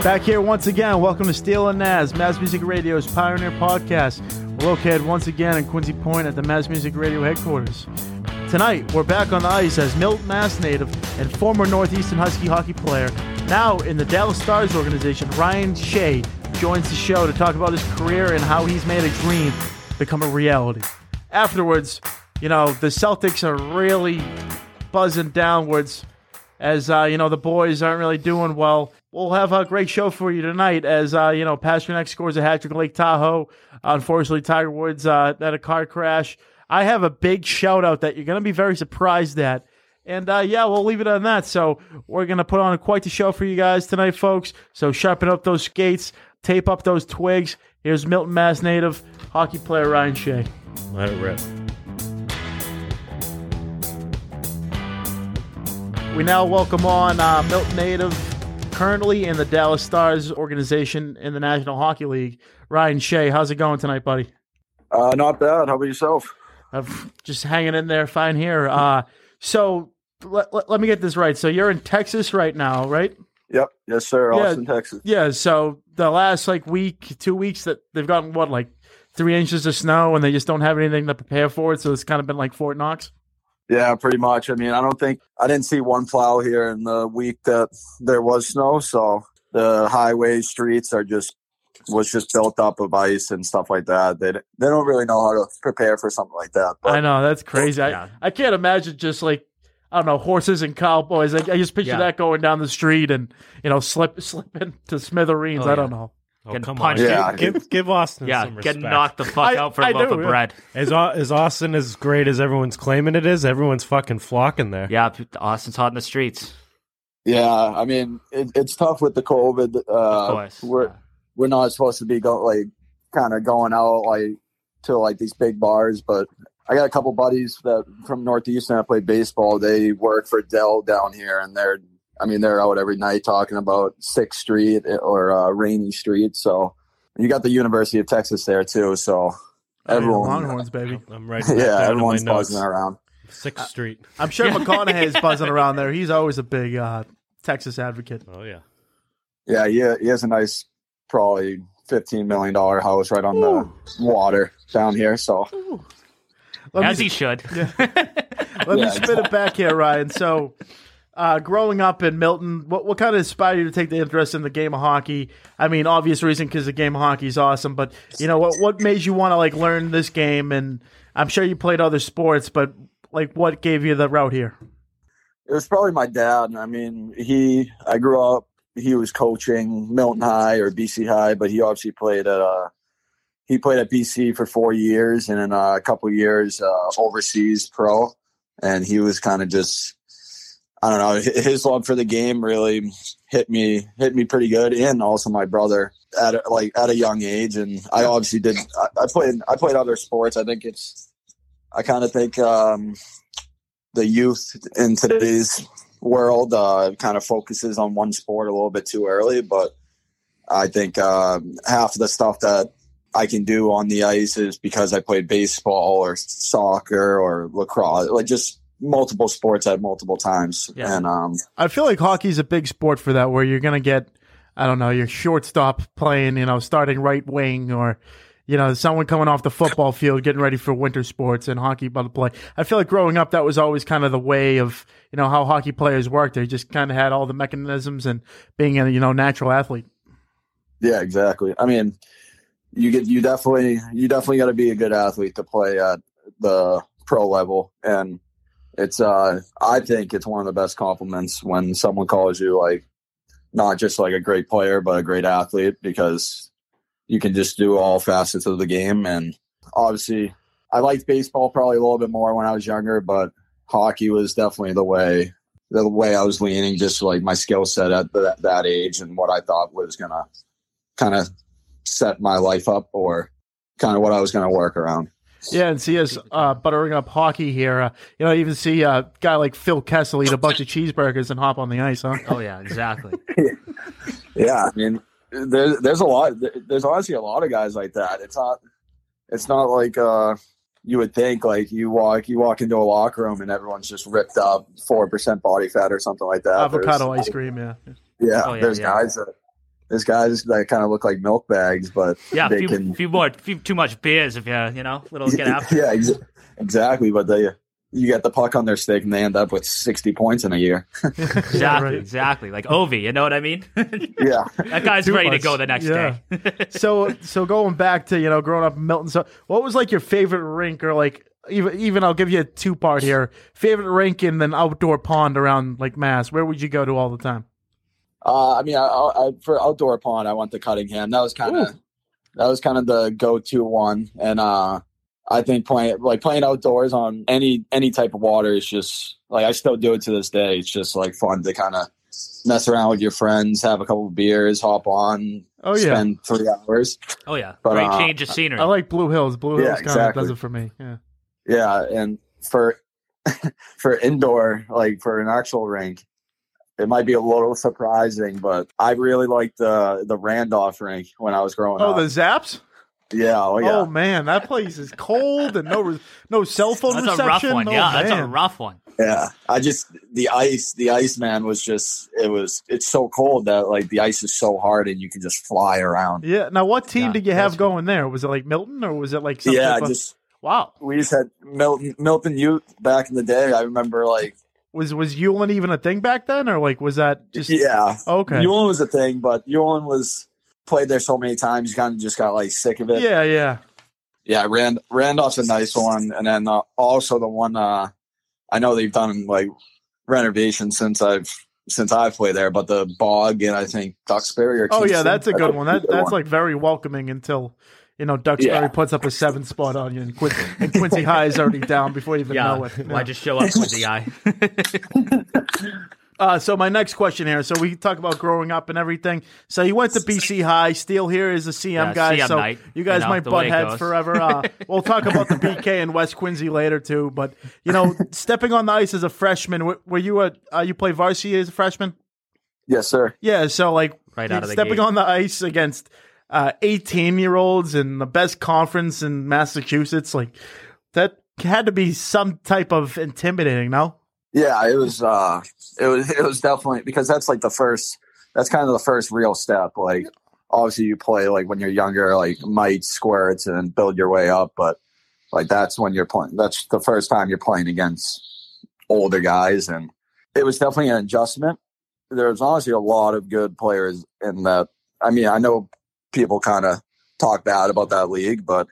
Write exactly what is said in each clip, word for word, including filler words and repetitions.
Back here once again. Welcome to Steele and Naz, Maz Music Radio's Pioneer Podcast. We're located once again in Quincy Point at the Maz Music Radio headquarters. Tonight, we're back on the ice as Milton, Mass native and former Northeastern Husky hockey player, now in the Dallas Stars organization, Ryan Shea, joins the show to talk about his career and how he's made a dream become a reality. Afterwards, you know, the Celtics are really buzzing downwards as, uh, you know, the boys aren't really doing well. We'll have a great show for you tonight as, uh, you know, Pasternak scores a hat trick in Lake Tahoe. Unfortunately, Tiger Woods uh, had a car crash. I have a big shout-out that you're going to be very surprised at. And, uh, yeah, we'll leave it on that. So we're going to put on quite the show for you guys tonight, folks. So sharpen up those skates, tape up those twigs. Here's Milton, Mass native, hockey player Ryan Shea. Let it rip. We now welcome on uh, Milton native, currently in the Dallas Stars organization in the National Hockey League, Ryan Shea. How's it going tonight, buddy? Uh, not bad. How about yourself? I'm just hanging in there fine here. Uh, so let, let, let me get this right. So you're in Texas right now, right? Yep. Yes, sir. Yeah. Austin, Texas. Yeah. So the last like week, two weeks that they've gotten what, like three inches of snow and they just don't have anything to prepare for it. So it's kind of been like Fort Knox. Yeah, pretty much. I mean, I don't think I didn't see one plow here in the week that there was snow. So the highway streets are just was just built up of ice and stuff like that. They they don't really know how to prepare for something like that. But, I know, that's crazy. Yeah. I, I can't imagine just like, I don't know, horses and cowboys. I, I just picture Yeah. that going down the street and, you know, slip slipping to smithereens. Oh, I don't yeah. know. Oh, Getting come on. punched. Yeah. Give, give Austin Yeah, some get respect. knocked the fuck I- out for a I loaf do, of yeah. bread. Is, Au- is Austin as great as everyone's claiming it is? Everyone's fucking flocking there. Yeah, Austin's hot in the streets. yeah, I mean, it, it's tough with the COVID. Uh, Of course. We're yeah. we're not supposed to be go, like kind of going out like to like these big bars, but I got a couple buddies that from Northeastern that play baseball. They work for Dell down here, and they're I mean they're out every night talking about Sixth Street or uh, Rainy Street. So you got the University of Texas there too. So Oh, yeah, everyone, Longhorns, baby. I'm writing that yeah, down in my everyone's notes. buzzing around. Sixth Street. I'm sure McConaughey is buzzing around there. He's always a big uh, Texas advocate. Oh, yeah. Yeah, he, he has a nice, probably fifteen million dollar house right on the water down here. So Let As me, he should. let me Yeah, spin it back here, Ryan. So, uh, growing up in Milton, what what kind of inspired you to take the interest in the game of hockey? I mean, obvious reason because the game of hockey is awesome, but you know what what made you want to like learn this game? And I'm sure you played other sports, but like, what gave you the route here? it was probably my dad. I mean, he, I grew up, he was coaching Milton High or B C High, but he obviously played at, uh, he played at B C for four years and then uh, a couple years uh, overseas pro. And he was kind of just, I don't know, his love for the game really hit me, hit me pretty good. And also my brother at a, like at a young age. And I obviously did, I, I played, I played other sports. I think it's, I kind of think um, the youth in today's world uh, kind of focuses on one sport a little bit too early. But I think uh, half of the stuff that I can do on the ice is because I played baseball or soccer or lacrosse, like just multiple sports at multiple times. Yeah. And um, I feel like hockey's a big sport for that, where you're gonna get, I don't know, your shortstop playing, you know, starting right wing, or you know, someone coming off the football field getting ready for winter sports and hockey about to play. I feel like growing up, that was always kind of the way of, you know, how hockey players worked. They just kind of had all the mechanisms and being a, you know, natural athlete. yeah, exactly. I mean, you get you definitely you definitely got to be a good athlete to play at the pro level, and it's uh I think it's one of the best compliments when someone calls you like not just like a great player but a great athlete, because you can just do all facets of the game. And obviously I liked baseball probably a little bit more when I was younger, but hockey was definitely the way the way I was leaning, just like my skill set at that, that age and what I thought was gonna kind of set my life up, or kind of what I was going to work around. Yeah, and see us uh, buttering up hockey here. Uh, you know, even see a guy like Phil Kessel eat a bunch of cheeseburgers and hop on the ice, huh? Oh, yeah, exactly. Yeah, I mean, there's there's a lot. There's honestly a lot of guys like that. It's not. It's not like uh, you would think. Like you walk, you walk into a locker room and everyone's just ripped up, four percent body fat or something like that. Avocado There's- ice cream, yeah. Yeah, Oh, yeah, there's yeah. guys that there's guys that kind of look like milk bags, but Yeah, they few, can. few more, few too much beers if you you know little get after. Yeah, ex- exactly. But they, you get the puck on their stick, and they end up with sixty points in a year. Exactly, Yeah, right. exactly. Like Ovi, you know what I mean? Yeah, That guy's Too ready much. to go the next Yeah. day. so so going back to, you know, growing up in Milton, so what was like your favorite rink, or like even even I'll give you a two part here. Favorite rink and then outdoor pond around like Mass. Where would you go to all the time? uh, I mean, I, I, for outdoor pond, I went to Cuttingham. That was kind of that was kind of the go to one, and uh, I think playing like playing outdoors on any any type of water is just like, I still do it to this day. It's just like fun to kind of mess around with your friends, have a couple of beers, hop on, Oh yeah, spend three hours. Oh yeah, But, great uh, change of scenery. I like Blue Hills. Blue Yeah, Hills kind of exactly. does it for me. Yeah. Yeah, and for for indoor, like for an actual rink, it might be a little surprising, but I really liked the the Randolph rink when I was growing Oh, up. the Zaps. yeah, oh yeah. Oh man, that place is cold and no re- no cell phone That's reception. a rough one. Oh, Yeah, that's a man. rough one. Yeah, I just the ice, the ice man was just it was it's so cold that like the ice is so hard and you can just fly around. Yeah. Now, what team Yeah, did you have that's cool. going there? Was it like Milton, or was it like some Yeah, type of- just wow? we just had Milton Milton Youth back in the day. I remember like Was was Yulin even a thing back then, or like was that just yeah, okay? Ewan was a thing, but Ewan was played there so many times, you kind of just got like sick of it. Yeah, yeah. Yeah, Rand Randolph's a nice one, and then uh, also the one uh, I know they've done like renovations since I've since I've played there, but the Bog and I think Duxbury or Oh yeah, Kingston, that's a good a one. That good that's one. like very welcoming until you know Duxbury Yeah. puts up a seven spot on you, and, Quin- and Quincy High is already down before you even Yeah, know it. why Yeah. just show up with the eye? Uh, so my next question here. So we talk about growing up and everything. So you went to B C High. Steele here is a C M Yeah, guy. C M so night, you guys you know, might the butt way it heads goes. forever. Uh, we'll talk about the B K and West Quincy later too. But you know, stepping on the ice as a freshman, were, were you a uh, you play varsity as a freshman? Yes, sir. Yeah. So like Right out of the stepping gate. on the ice against uh, eighteen year olds in the best conference in Massachusetts, like that had to be some type of intimidating. No. Yeah, it was. Uh, it was. It was definitely because that's like the first. That's kind of the first real step. Like, obviously, you play like when you're younger, like mites, squirts, and build your way up. But like that's when you're playing. That's the first time you're playing against older guys, and it was definitely an adjustment. There's honestly a lot of good players in that. I mean, I know people kind of talk bad about that league, but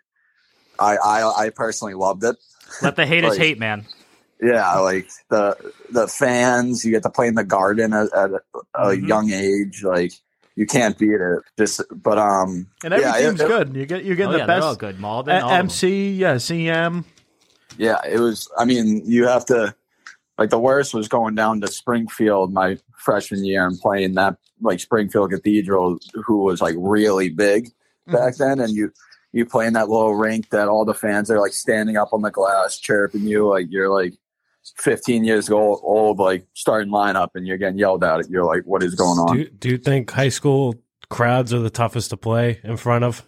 I, I, I personally loved it. Let the haters Like- hate, man. Yeah, like the the fans, you get to play in the Garden at, at a, a Mhm. young age. Like you can't beat it. Just, but um, And every yeah, it- team's it- good. You get you get Oh the yeah, they're all best good. Malden, A- all of them. M C, yeah, C M. yeah, it was. I mean, you have to. Like the worst was going down to Springfield my freshman year and playing that like Springfield Cathedral, who was like really big back then, and you you play in that little rink that all the fans are like standing up on the glass chirping you like you're like fifteen years old, old like starting lineup, and you're getting yelled at. You're like, what is going on? Do, do you think high school crowds are the toughest to play in front of?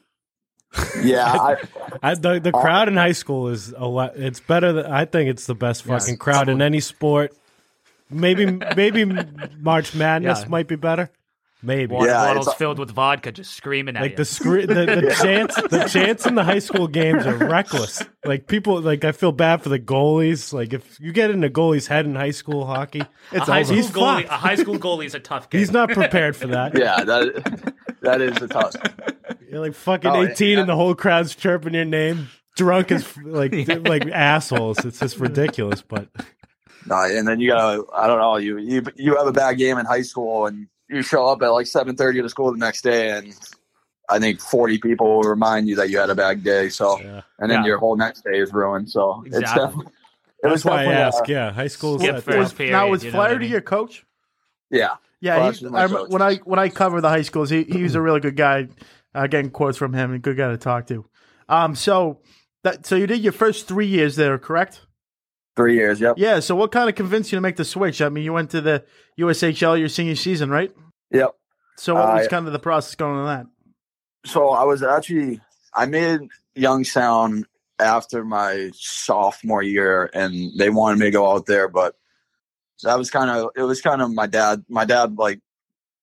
Yeah, I, I, the the crowd in high school is a lot. It's better. Than, I think it's the best fucking crowd in any sport. Maybe maybe March Madness Yeah. might be better. Maybe Water Yeah, bottles it's- filled with vodka, just screaming at like you. the scre- the, the chants the chants in the high school games are reckless. Like people like I feel bad for the goalies. Like if you get in the goalie's head in high school hockey, a It's high over. school He's goalie. fucked. A high school goalie is a tough game. he's not prepared for that. yeah, that that is the tough. You're like fucking Oh, eighteen, yeah. and the whole crowd's chirping your name, drunk as like like assholes. It's just ridiculous. But No, and then you gotta. I don't know. You you you have a bad game in high school, and you show up at like seven thirty to school the next day, and I think forty people will remind you that you had a bad day. So, yeah. and then Yeah. your whole next day is ruined. So it's Exactly. definitely. It was That's why I definitely, uh, ask. Yeah, high school. Skip is first Was, period, now was you know what I Flaherty mean? your coach? yeah. Yeah, Flash he, was my I, remember coach. when I when I cover the high schools, he he was a really good guy. Uh, getting quotes from him, and good guy to talk to. Um, so that so you did your first three years there, correct? Three years. Yep. Yeah. So what kind of convinced you to make the switch? I mean, you went to the U S H L your senior season, right? Yep. So what was I- kind of the process going on that? So I was actually I made Youngstown after my sophomore year, and they wanted me to go out there, but that was kind of it was kind of my dad. My dad like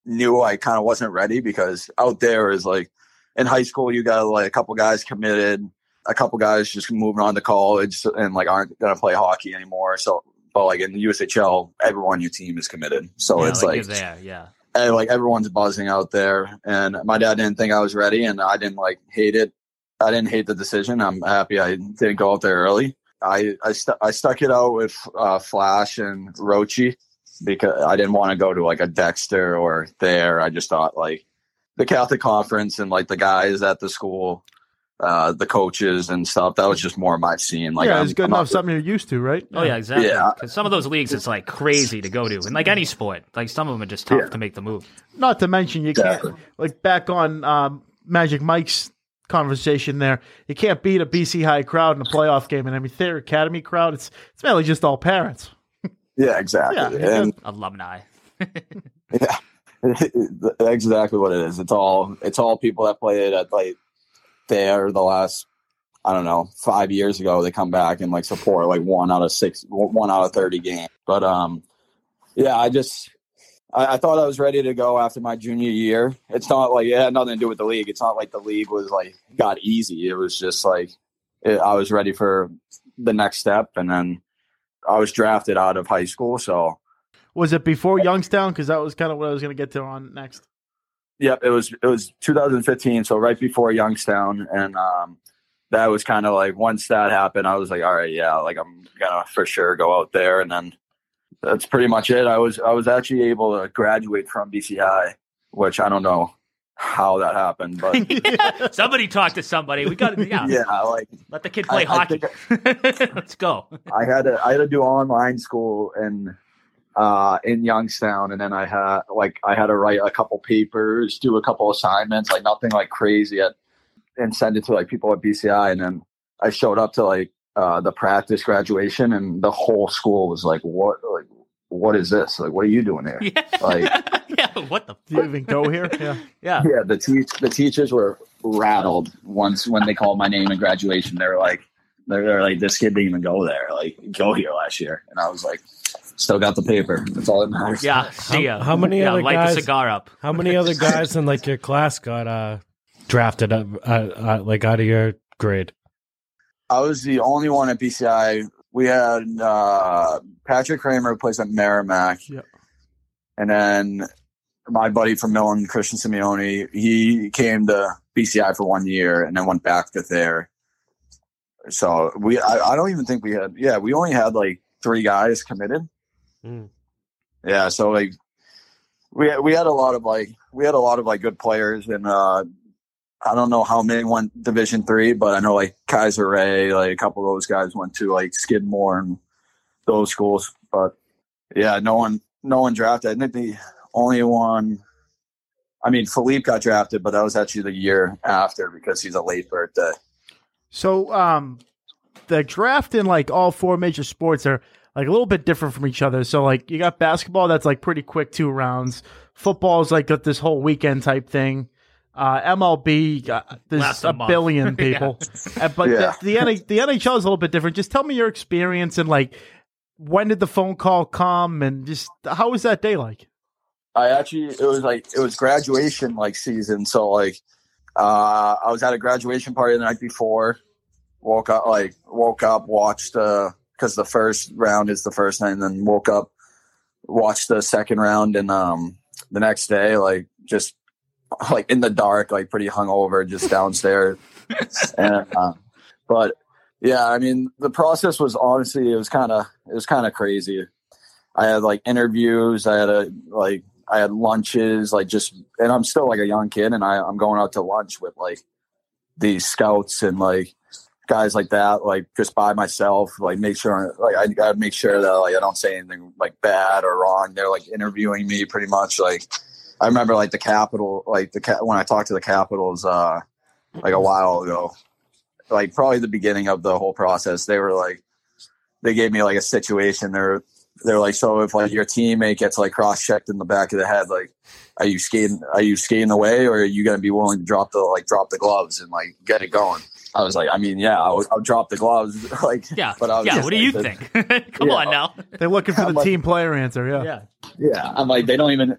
knew I kind of wasn't ready, because out there is like in high school, you got like a couple guys committed, a couple guys just moving on to college and like aren't going to play hockey anymore. So, but like in the U S H L, everyone on your team is committed. So Yeah, it's like, like, you're there, yeah. and like everyone's buzzing out there. And my dad didn't think I was ready, and I didn't like hate it. I didn't hate the decision. I'm happy I didn't go out there early. I I, stu- I stuck it out with uh, Flash and Rochi, because I didn't want to go to like a Dexter or there. I just thought like the Catholic Conference and like the guys at the school, uh, the coaches and stuff, that was just more my scene. Like, yeah, I'm, it's good I'm enough. not- Something you're used to, right? Oh yeah, exactly. Yeah. Because some of those leagues, it's like crazy to go to, and like any sport, like some of them are just tough Yeah. to make the move. Not to mention, you Exactly. can't, like back on um, Magic Mike's conversation there, you can't beat a B C High crowd in a playoff game. And I mean, their academy crowd, it's it's mainly just all parents. Yeah, exactly. Yeah. And Alumni. yeah, exactly what it is. It's all it's all people that played at like there the last, I don't know, five years ago. They come back and like support like one out of six, one out of thirty games. But um, yeah, I just I, I thought I was ready to go after my junior year. It's not like it had nothing to do with the league. It's not like the league was like got easy. It was just like it, I was ready for the next step, and then I was drafted out of high school. So Was it before Youngstown? Because that was kind of what I was going to get to on next. yep, it was it was two thousand fifteen, so right before Youngstown, and um, that was kind of like once that happened, I was like, all right, yeah, like I'm gonna for sure go out there, and then that's pretty much it. I was I was actually able to graduate from B C I, which I don't know how that happened, but Somebody talk to somebody. We got yeah. yeah, like Let the kid play I- I hockey. Let's go. I had to I had to do online school and uh in Youngstown, and then I had like I had to write a couple papers, do a couple assignments, like nothing like crazy yet, and send it to like people at B C I. And then I showed up to like uh the practice graduation, and the whole school was like, what like what is this? Like, what are you doing here? Yeah. Like, yeah, what the Do you fuck? even go here? Yeah. Yeah. yeah, the teach the teachers were rattled once when they called my name in graduation. They were like they're, they're like, this kid didn't even go there, like go here last year. And I was like, still got the paper. That's all that matters. Yeah, see ya. how many yeah, other light guys- the cigar up. How many other guys in like your class got uh, drafted up, uh, uh, like out of your grade? I was the only one at B C I. We had uh, Patrick Kramer, who plays at Merrimack. Yep. And then my buddy from Milton, Christian Simeone, he came to B C I for one year and then went back to there. So we, I, I don't even think we had, yeah, we only had like three guys committed. Mm. Yeah. So like we, we had a lot of like, we had a lot of like good players, and uh, I don't know how many went Division three, but I know like Kaiser Ray, like a couple of those guys went to like Skidmore and those schools. But yeah, no one, no one drafted. I think the only one, I mean, Philippe got drafted, but that was actually the year after because he's a late birthday. So um, the draft in like all four major sports are like a little bit different from each other. So like you got basketball that's like pretty quick two rounds. Football is like got this whole weekend type thing. Uh, M L B, uh, there's Lasts a a month. billion people. Uh, but Yeah. the, the, N- the N H L is a little bit different. Just tell me your experience and like when did the phone call come and just how was that day like? I actually, it was like, it was graduation like season. So like, uh, I was at a graduation party the night before, woke up, like woke up, watched, uh, cause the first round is the first night, and then woke up, watched the second round. And, um, the next day, like just like in the dark, like pretty hungover, just downstairs. and, uh, but yeah, I mean, the process was honestly, it was kind of, it was kind of crazy. I had like interviews, I had a, like, I had lunches, like just, and I'm still like a young kid, and I, I'm going out to lunch with like these scouts and like guys like that, like just by myself, like make sure, like I gotta make sure that like I don't say anything like bad or wrong. They're like interviewing me pretty much. Like I remember like the Capitol, like the when I talked to the Capitals, uh, like a while ago, like probably the beginning of the whole process, they were like, they gave me like a situation. They're they're like, so if like your teammate gets like cross checked in the back of the head, like, are you skating? Are you skating away, or are you gonna be willing to drop the like drop the gloves and like get it going? I was like, I mean, yeah, I'll, I'll drop the gloves, like, Yeah. But I was yeah. just What do like, you the- think? Come Yeah. on now. They're looking for the I'm like- team player answer. Yeah. Yeah. Yeah, I'm like, they don't even.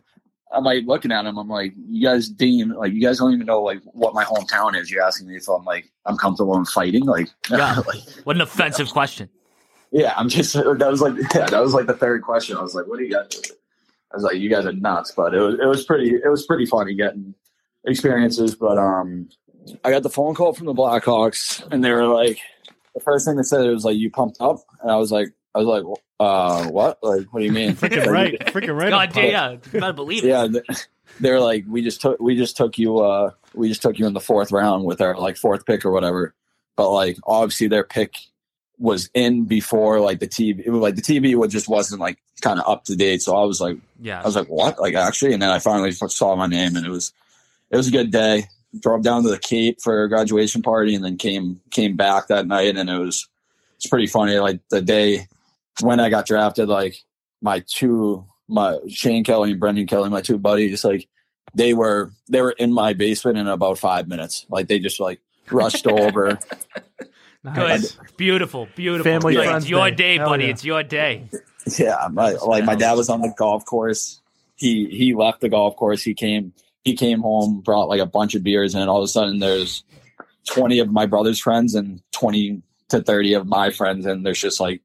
I'm like looking at him. I'm like, you guys didn't like, you guys don't even know like what my hometown is. You're asking me if I'm like, I'm comfortable in fighting. Like, Yeah. like, What an offensive question. yeah, I'm just, that was like, yeah, that was like the third question. I was like, what do you guys, I was like, you guys are nuts, but it was, it was pretty, it was pretty funny getting experiences. But, um, I got the phone call from the Blackhawks and they were like, the first thing they said, it was like, you pumped up? And I was like, I was like, uh, what? Like, what do you mean? Freaking right, freaking right. God, up damn, top. yeah, you better believe it. Yeah, they were like, we just took, we just took you, uh, we just took you in the fourth round with our like fourth pick or whatever. But like, obviously their pick was in before like the T V, it was like the T V was just wasn't like kind of up to date. So I was like, Yeah. I was like, what? Like actually, and then I finally saw my name, and it was, it was a good day. Drove down to the Cape for a graduation party, and then came came back that night, and it was, it's pretty funny. Like the day when I got drafted, like my two, my Shane Kelly and Brendan Kelly, my two buddies, like they were they were in my basement in about five minutes. Like they just like rushed over. Nice. Good. Beautiful. Beautiful. Family Like, friends it's your day. day, Hell buddy. yeah. It's your day. Yeah, my, like my dad was on the golf course. He he left the golf course. He came he came home, brought like a bunch of beers, and all of a sudden there's twenty of my brother's friends and twenty to thirty of my friends, and there's just like,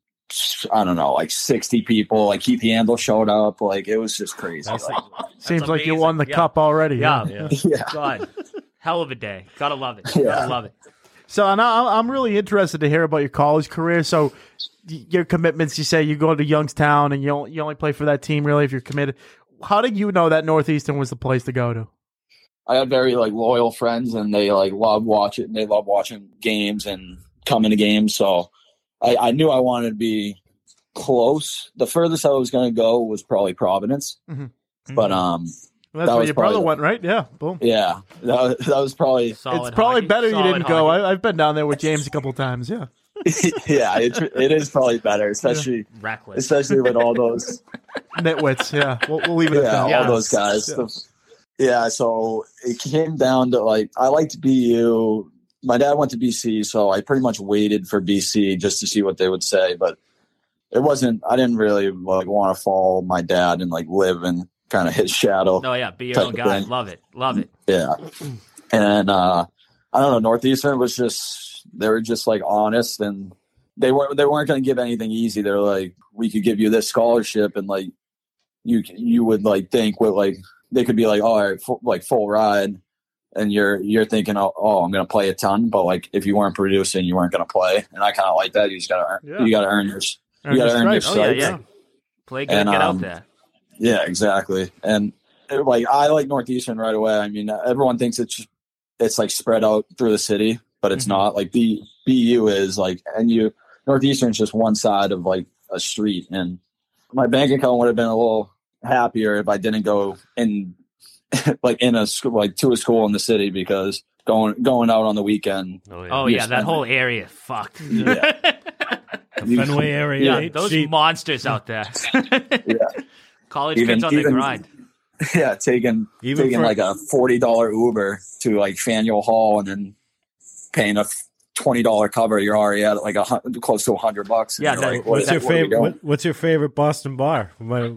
I don't know, like sixty people. Like Keith Handel showed up. Like it was just crazy. That's Like, Seems like you amazing. won the Yeah. cup already. Yeah. Yeah. yeah, God. Hell of a day. Gotta love it. Yeah. Gotta love it. So and I, I'm really interested to hear about your college career. So y- your commitments, you say you go to Youngstown and you only, you only play for that team really if you're committed. How did you know that Northeastern was the place to go to? I had very like loyal friends, and they like love watching. They love watching games and coming to games. So I, I knew I wanted to be close. The furthest I was going to go was probably Providence, Mhm. but um, Well, that's That where was your brother probably the- went, right? Yeah, boom. yeah, that was, that was probably Solid it's probably hockey. better you Solid didn't go. hockey. I, I've been down there with James a couple times. Yeah, yeah. It, it is probably better, especially Reckless. especially with all those nitwits. Yeah, we'll, we'll leave it at yeah, that. all Yeah. those guys. Yeah. Yeah, so it came down to like I liked B U. My dad went to B C, so I pretty much waited for B C just to see what they would say. But it wasn't. I didn't really like want to follow my dad and like live in kind of his shadow. Oh, yeah. Be your type own of guy. thing. Love it. Love it. Yeah, and uh, I don't know. Northeastern was just they were just like honest, and they weren't they weren't going to give anything easy. They're like, we could give you this scholarship, and like you you would like think with like. They could be like, oh, all right, full, like full ride, and you're you're thinking, oh, oh I'm going to play a ton, but like if you weren't producing, you weren't going to play, and I kind of like that. You just got to earn, Yeah. you got to earn your, Earn you got to your earn your stripes. Oh, yeah, stripes. yeah. Play good. And, Get um, out there. Yeah, exactly. And it, like I like Northeastern right away. I mean, everyone thinks it's it's like spread out through the city, but it's Mhm. not. Like B B U is like, and you Northeastern's just one side of like a street, and my bank account would have been a little happier if I didn't go in. like in a school, like to a school in the city, because going going out on the weekend, Oh, yeah. Oh, you yeah. That spend- whole area. Fucked. yeah, Fenway area. Yeah, eight those sheep. monsters out there. yeah, College Even- kids on the even- grind. yeah, taking Even taking for- like a forty dollar Uber to like Faneuil Hall, and then paying a twenty dollar cover. You're already at like a hun- close to a hundred bucks. and Yeah, you're that- like, what What's is- your what are we favorite? doing? What, what's your favorite Boston bar? My,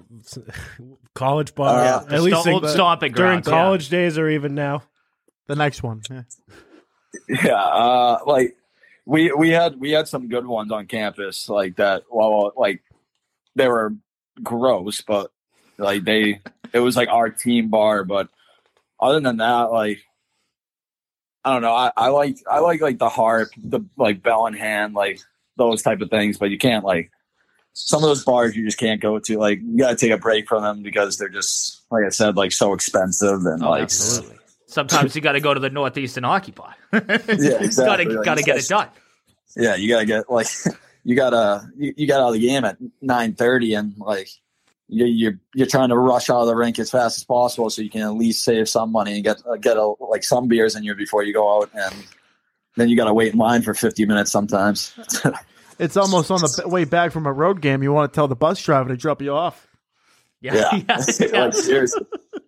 college bar, Uh, at The least sto- old like, stomping during grounds, yeah. college days or even now. The next one. Yeah. Yeah, uh, like we we had we had some good ones on campus like that. Well, like they were gross, but like they it was like our team bar. But other than that, like I don't know. I, I like I like like the harp, the like bell in hand, like those type of things. But you can't like some of those bars you just can't go to. Like you gotta take a break from them because they're just like I said, like so expensive and Oh, like absolutely. Sometimes you got to go to the Northeastern Hockey Bar. yeah, exactly. Got to Like, got to get it done. Yeah, you gotta get like you gotta you, you got out of the game at nine thirty, and like you, you're you're trying to rush out of the rink as fast as possible so you can at least save some money and get uh, get a, like some beers in you before you go out, and then you gotta wait in line for fifty minutes sometimes. It's almost on the b- way back from a road game. You want to tell the bus driver to drop you off. Yeah. Yeah, yeah, yeah. like seriously.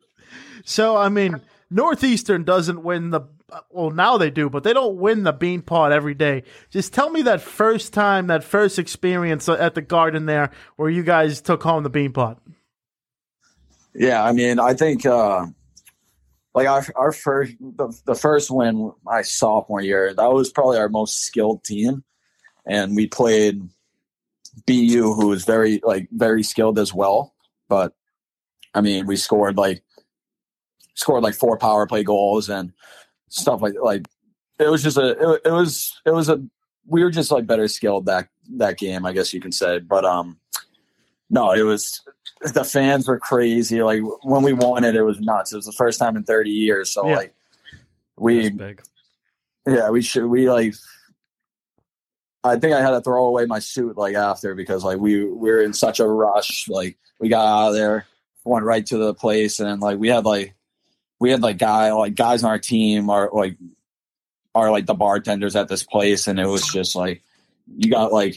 So, I mean, Northeastern doesn't win the well, now they do, but they don't win the Bean Pot every day. Just tell me that first time, that first experience at the Garden there where you guys took home the Bean Pot. Yeah, I mean, I think uh, like our our first the, the first win my sophomore year, that was probably our most skilled team, and we played B U, who was very like very skilled as well. But I mean, we scored like scored like four power play goals and stuff like like it was just a it, it was it was a we were just like better skilled that that game, I guess you can say. But um, no, it was. The fans were crazy. Like when we won it, it was nuts. It was the first time in thirty years. So Yeah. like we, Big. yeah, we should, we like, I think I had to throw away my suit like after, because like we, we were in such a rush. Like we got out of there, went right to the place. And like, we had like, we had like guy, like guys on our team are like, are like the bartenders at this place. And it was just like, you got like,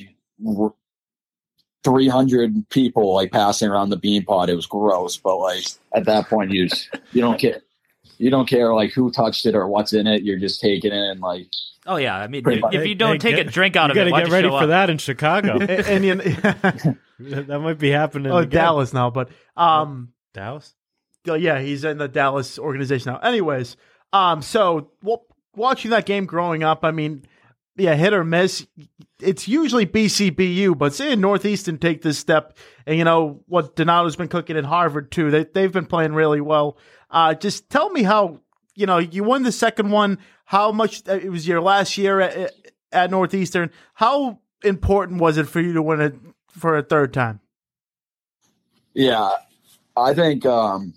three hundred people like passing around the bean pod. It was gross, but like at that point you just, you don't care you don't care like who touched it or what's in it. You're just taking it and like, Oh yeah, I mean, Pretty if, much. if you don't Hey, take get- a drink out You of it, got why to get don't you ready show for up? that in Chicago. and, and you, That might be happening. oh, again. Dallas now, but um, Dallas. oh, yeah, he's in the Dallas organization now. Anyways, um, so well, watching that game growing up, I mean, yeah, hit or miss. It's usually B C B U, but seeing Northeastern take this step, and you know what Donato's been cooking at Harvard too. They they've been playing really well. Uh, just tell me how you know you won the second one. How much it was your last year at, at Northeastern? How important was it for you to win it for a third time? yeah, I think, um,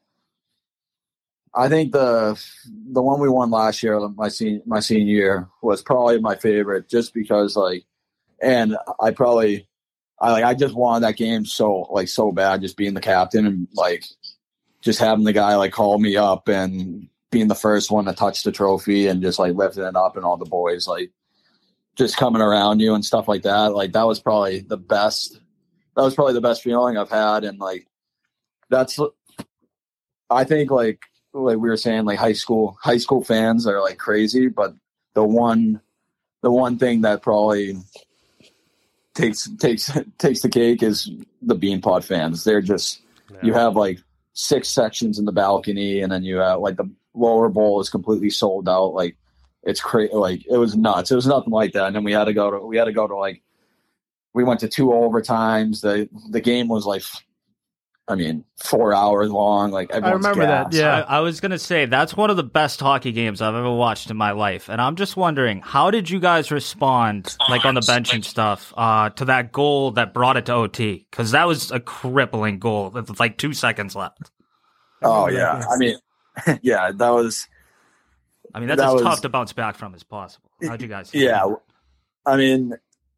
I think the the one we won last year, my senior my senior year, was probably my favorite, just because like, and I probably, I like I just wanted that game so like so bad, just being the captain and like, just having the guy like call me up and being the first one to touch the trophy and just like lifting it up, and all the boys like just coming around you and stuff like that. Like that was probably the best. That was probably the best feeling I've had, and like that's, I think like. like we were saying, like high school, high school fans are like crazy, but the one, the one thing that probably takes, takes, takes the cake is the Bean Pod fans. They're just, Yeah. you have like six sections in the balcony, and then you have like the lower bowl is completely sold out. Like it's crazy. Like it was nuts. It was nothing like that. And then we had to go to, we had to go to like, we went to two overtimes. The, the game was like, I mean, four hours long. Like I everyone's remember that. gassed. Yeah. I, I was gonna say that's one of the best hockey games I've ever watched in my life, and I'm just wondering, how did you guys respond, like on the bench and stuff, uh, to that goal that brought it to O T? Because that was a crippling goal with like two seconds left. Oh yeah. I mean, yeah, that was, I mean, that's That as was- tough to bounce back from as possible. How'd you guys? feel? yeah. I mean,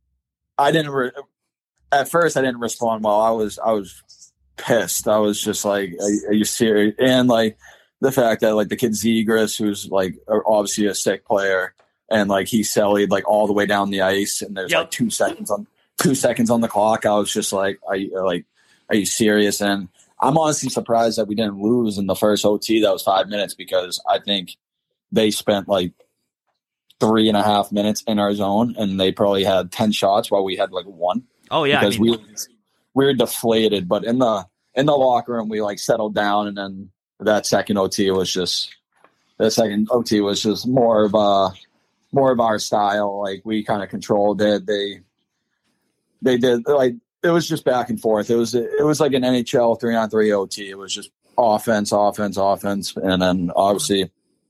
I didn't, re- at first I didn't respond well. I was, I was pissed. I was just like, are, are you serious? And like the fact that like the kid Zegras, who's like obviously a sick player, and like he sellied like all the way down the ice, and there's Yep. like two seconds on two seconds on the clock. I was just like, are you like, are you serious? And I'm honestly surprised that we didn't lose in the first O T. That was five minutes, because I think they spent like three and a half minutes in our zone, and they probably had ten shots while we had like one. Oh yeah, I Because mean, we we were deflated. But in the in the locker room, we like settled down, and then that second O T was just the second O T was just more of a more of our style. Like we kind of controlled it. They they did like it was just back and forth. It was it was like an N H L three on three O T. It was just offense, offense, offense, and then obviously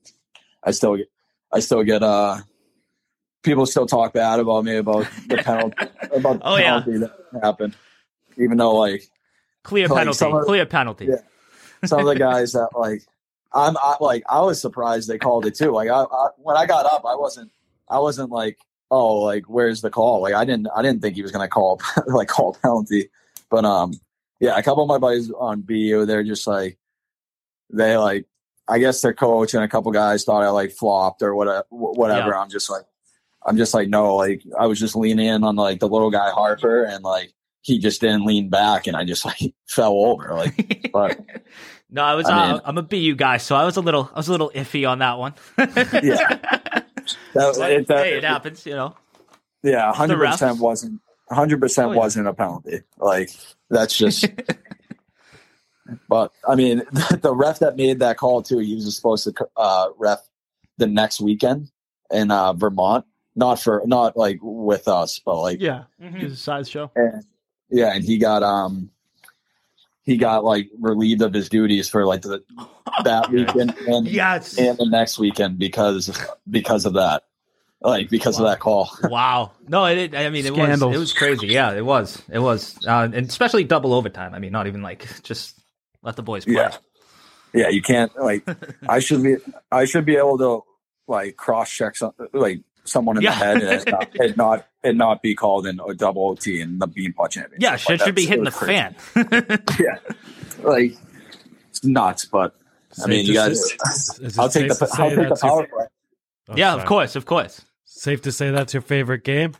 I still get I still get uh people still talk bad about me about the penalty about the Oh, yeah. penalty that happened, even though like clear like penalty, some of- clear penalty. Yeah. some of the guys that like I'm I, like I was surprised they called it too. Like I, I when I got up, I wasn't I wasn't like, oh, like where's the call? Like I didn't I didn't think he was gonna call like call penalty. But um yeah, a couple of my buddies on B U, they're just like they like I guess their coach and a couple guys thought I like flopped or whatever whatever. Yeah. I'm just like I'm just like no, like I was just leaning in on like the little guy Harper, and like he just didn't lean back, and I just like fell over. Like but No, I was. I uh, mean- I'm a B U guy, so I was a little. I was a little iffy on that one. Yeah. that, But, it, that, hey, it happens, you know. Yeah, one hundred percent refs. wasn't one hundred percent Oh, yeah. wasn't a penalty. Like that's just But I mean, the ref that made that call too, he was supposed to uh, ref the next weekend in uh, Vermont. Not for not like with us, but like Yeah, Mhm. it's a sideshow. and, yeah, and he got um he got like relieved of his duties for like the that weekend and Yes. and the next weekend because because of that, like because of that call. Wow. No, it. I mean, it was. Scandals. It was crazy. Yeah, it was. It was, uh, and especially double overtime. I mean, not even like just let the boys play. Yeah, yeah, you can't like. I should be I should be able to like cross check some like someone in Yeah. the head and it not it not, it not be called in a double O T in the Beanpot Championship. Yeah, Like, shit should be that's- hitting the it was crazy. fan. Yeah, like it's nuts, but I mean, you guys. Is it I'll take safe the to say I'll take the that's your- power play. Oh, yeah, sorry. of course, of course. Safe to say that's your favorite game.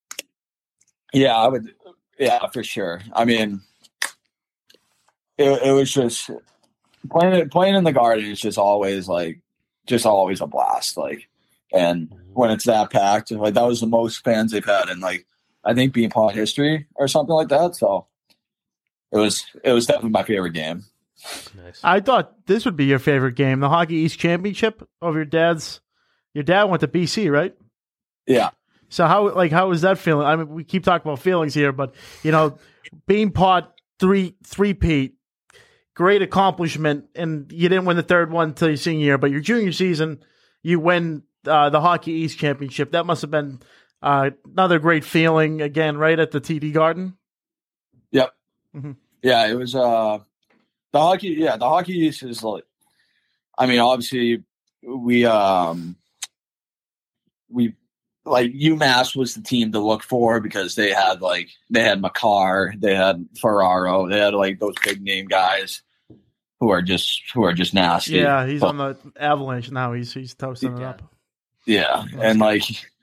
Yeah, I would. Yeah, for sure. I mean, it, it was just playing playing in the Garden is just always like, just always a blast. Like, and when it's that packed, like that was the most fans they've had in like I think Beanpot history or something like that. So it was it was definitely my favorite game. Nice. I thought this would be your favorite game, the Hockey East Championship of your dad's. Your dad went to B C, right? Yeah, So how like how was that feeling? I mean, we keep talking about feelings here, but you know, Beanpot three three peat, great accomplishment, and you didn't win the third one until your senior year, but your junior season, you win uh, the Hockey East Championship. That must have been uh, another great feeling again, right at the T D Garden. yep, Mhm. yeah. It was uh the hockey. Yeah, the Hockey East is like. I mean, obviously, we um we. Like UMass was the team to look for because they had like they had Makar, they had Ferraro, they had like those big name guys who are just who are just nasty. Yeah, he's But- on the Avalanche now. He's he's toasting it Yeah. up. yeah, and like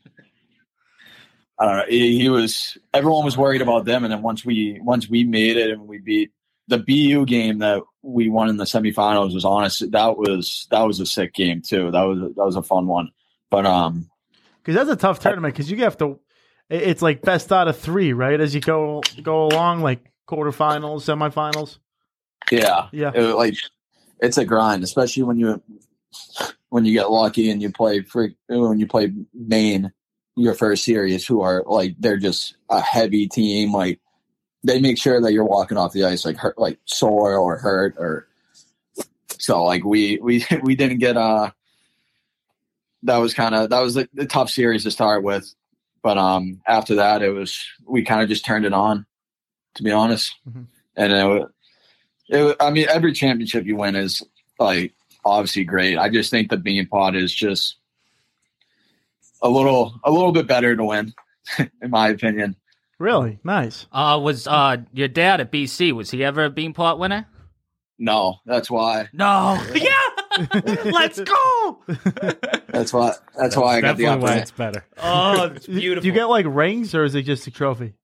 I don't know, he, he was everyone was worried about them, and then once we once we made it and we beat the B U game that we won in the semifinals was honest that was that was a sick game too. That was that was a fun one, but um. Because that's a tough tournament. Because you have to, it- it's like best out of three, right? As you go go along, like quarterfinals, semifinals. Yeah, Yeah. It, like it's a grind, especially when you when you get lucky and you play for when you play Maine your first series, who are like they're just a heavy team. Like they make sure that you're walking off the ice like hurt, like sore or hurt or so. Like we we we didn't get uh that was kind of that was the, the tough series to start with, but um after that it was we kind of just turned it on, to be honest, Mhm. and it, wa- it wa- I mean every championship you win is like obviously great. I just think the Beanpot is just a little a little bit better to win, in my opinion. Really nice. Uh, was uh your dad at B C? Was he ever a Beanpot winner? No, that's why. No. Yeah. Let's go. That's why. That's why I got the Definitely why opportunity. it's better. Oh, it's Do beautiful. you get like rings, or is it just a trophy?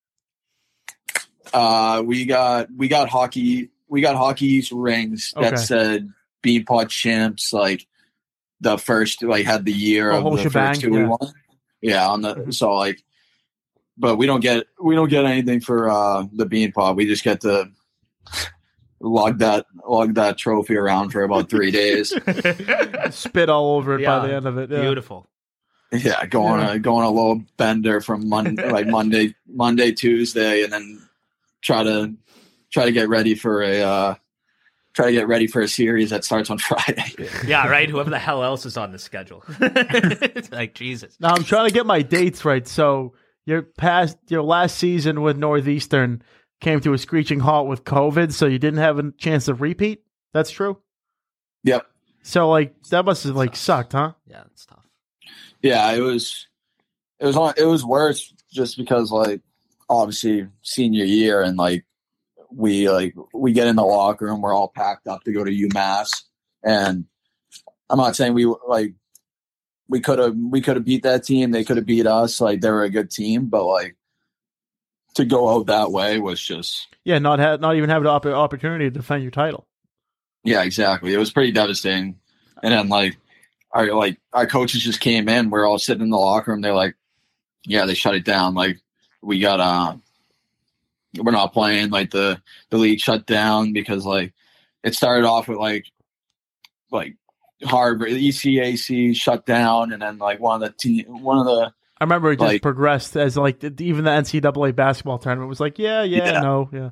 Uh, we got we got hockey we got Hockey East rings that Okay. said Beanpot champs. Like the first, like had the year The of whole the shebang, first two we yeah. won. Yeah, on the Mhm. so like, but we don't get we don't get anything for uh the Beanpot. We just get to lug that lug that trophy around for about three days. Spit all over it Yeah. by the end of it. Yeah. Beautiful. Yeah, go on Yeah. a go on a little bender from Monday, like Monday, Monday, Tuesday, and then try to try to get ready for a uh, try to get ready for a series that starts on Friday. Yeah, right. Whoever the hell else is on the schedule. It's like Jesus. Now I'm trying to get my dates right. So your past, your last season with Northeastern came to a screeching halt with COVID, so you didn't have a chance to repeat. That's true. Yep. So like that must have like sucked, huh? Yeah, it's tough. Yeah, it was it was on it was worse just because like obviously senior year and like we like we get in the locker room, we're all packed up to go to UMass, and I'm not saying we like we could have we could have beat that team, they could have beat us, like they were a good team, but like to go out that way was just Yeah, not have not even have the opp- opportunity to defend your title. yeah, exactly. It was pretty devastating. And then like our like our coaches just came in, we're all sitting in the locker room, they're like, yeah, they shut it down. Like we got uh we're not playing, like the the league shut down because like it started off with like like Harvard, E C A C shut down, and then like one of the te- one of the I remember it just like, progressed as like the, even the N C double A basketball tournament was like, yeah, yeah, Yeah. no, yeah.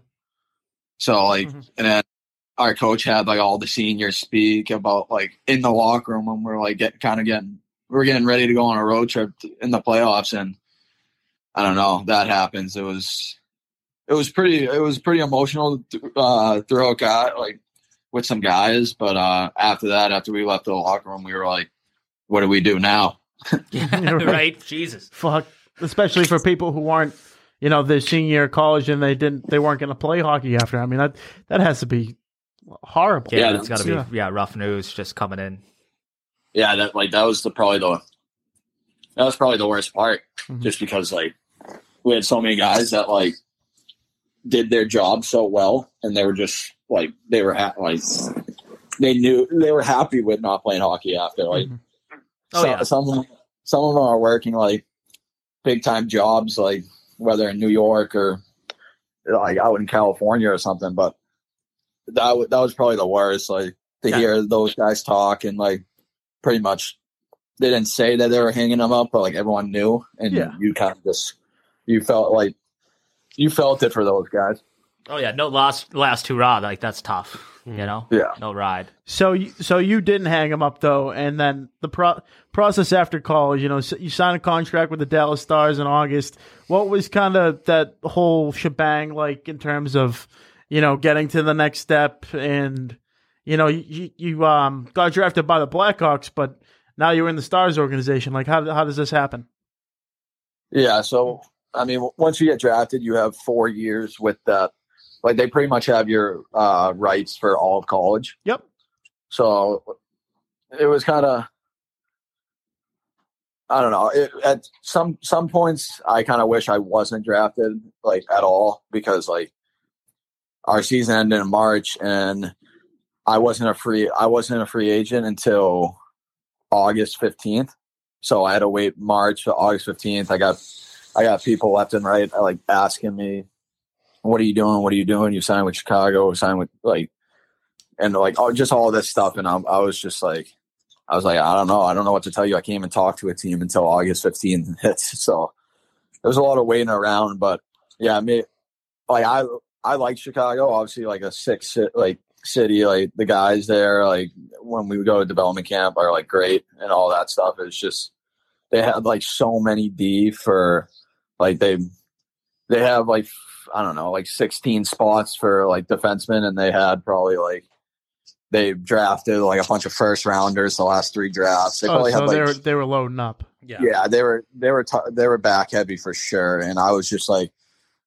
so like Mhm. and then our coach had like all the seniors speak about like in the locker room when we're like get kind of getting we we're getting ready to go on a road trip in the playoffs, and I don't know, that happens. It was it was pretty it was pretty emotional uh throughout guy like with some guys, but uh after that, after we left the locker room, we were like, what do we do now? Yeah, right. Jesus. Fuck, especially for people who aren't, you know, their senior year of college and they didn't, they weren't going to play hockey after. I mean, that that has to be horrible. Yeah, Yeah, it's got to be yeah. yeah rough news just coming in. Yeah, that like that was the probably the that was probably the worst part, Mhm. just because like we had so many guys that like did their job so well, and they were just like they were ha- like they knew they were happy with not playing hockey after. Like Mhm. Oh, some, yeah. some of them, some of them are working like big time jobs, like whether in New York or like out in California or something. But that w- that was probably the worst. Like to Yeah. hear those guys talk and like pretty much they didn't say that they were hanging them up, but like everyone knew, and Yeah. you kind of just you felt like you felt it for those guys. Oh yeah, no last last hurrah. Like that's tough. You know. Yeah. No ride. So, you, so you didn't hang him up though, and then the pro- process after college. You know, s- you signed a contract with the Dallas Stars in August. What was kind of that whole shebang like in terms of, you know, getting to the next step? And you know, you you um got drafted by the Blackhawks, but now you're in the Stars organization. Like, how how does this happen? Yeah, so I mean, once you get drafted, you have four years with that. Like they pretty much have your uh, rights for all of college. Yep. So it was kind of, I don't know. It, at some some points, I kind of wish I wasn't drafted like at all, because like our season ended in March, and I wasn't a free I wasn't a free agent until August fifteenth. So I had to wait March to August fifteenth. I got I got people left and right like asking me, what are you doing? What are you doing? You signed with Chicago, signed with like, and like, oh, just all this stuff. And I'm, I was just like, I was like, I don't know. I don't know what to tell you. I can't even talk to a team until August fifteenth hits. So there was a lot of waiting around, but yeah, I mean, like I, I like Chicago, obviously like a six, like city, like the guys there, like when we would go to development camp are like great and all that stuff. It's just, they had like so many D for like, they, they have like, I don't know, like sixteen spots for like defensemen, and they had probably like they drafted like a bunch of first rounders the last three drafts. They Oh, probably so had like they were they were loading up. Yeah. yeah, they were they were t- they were back heavy for sure, and I was just like,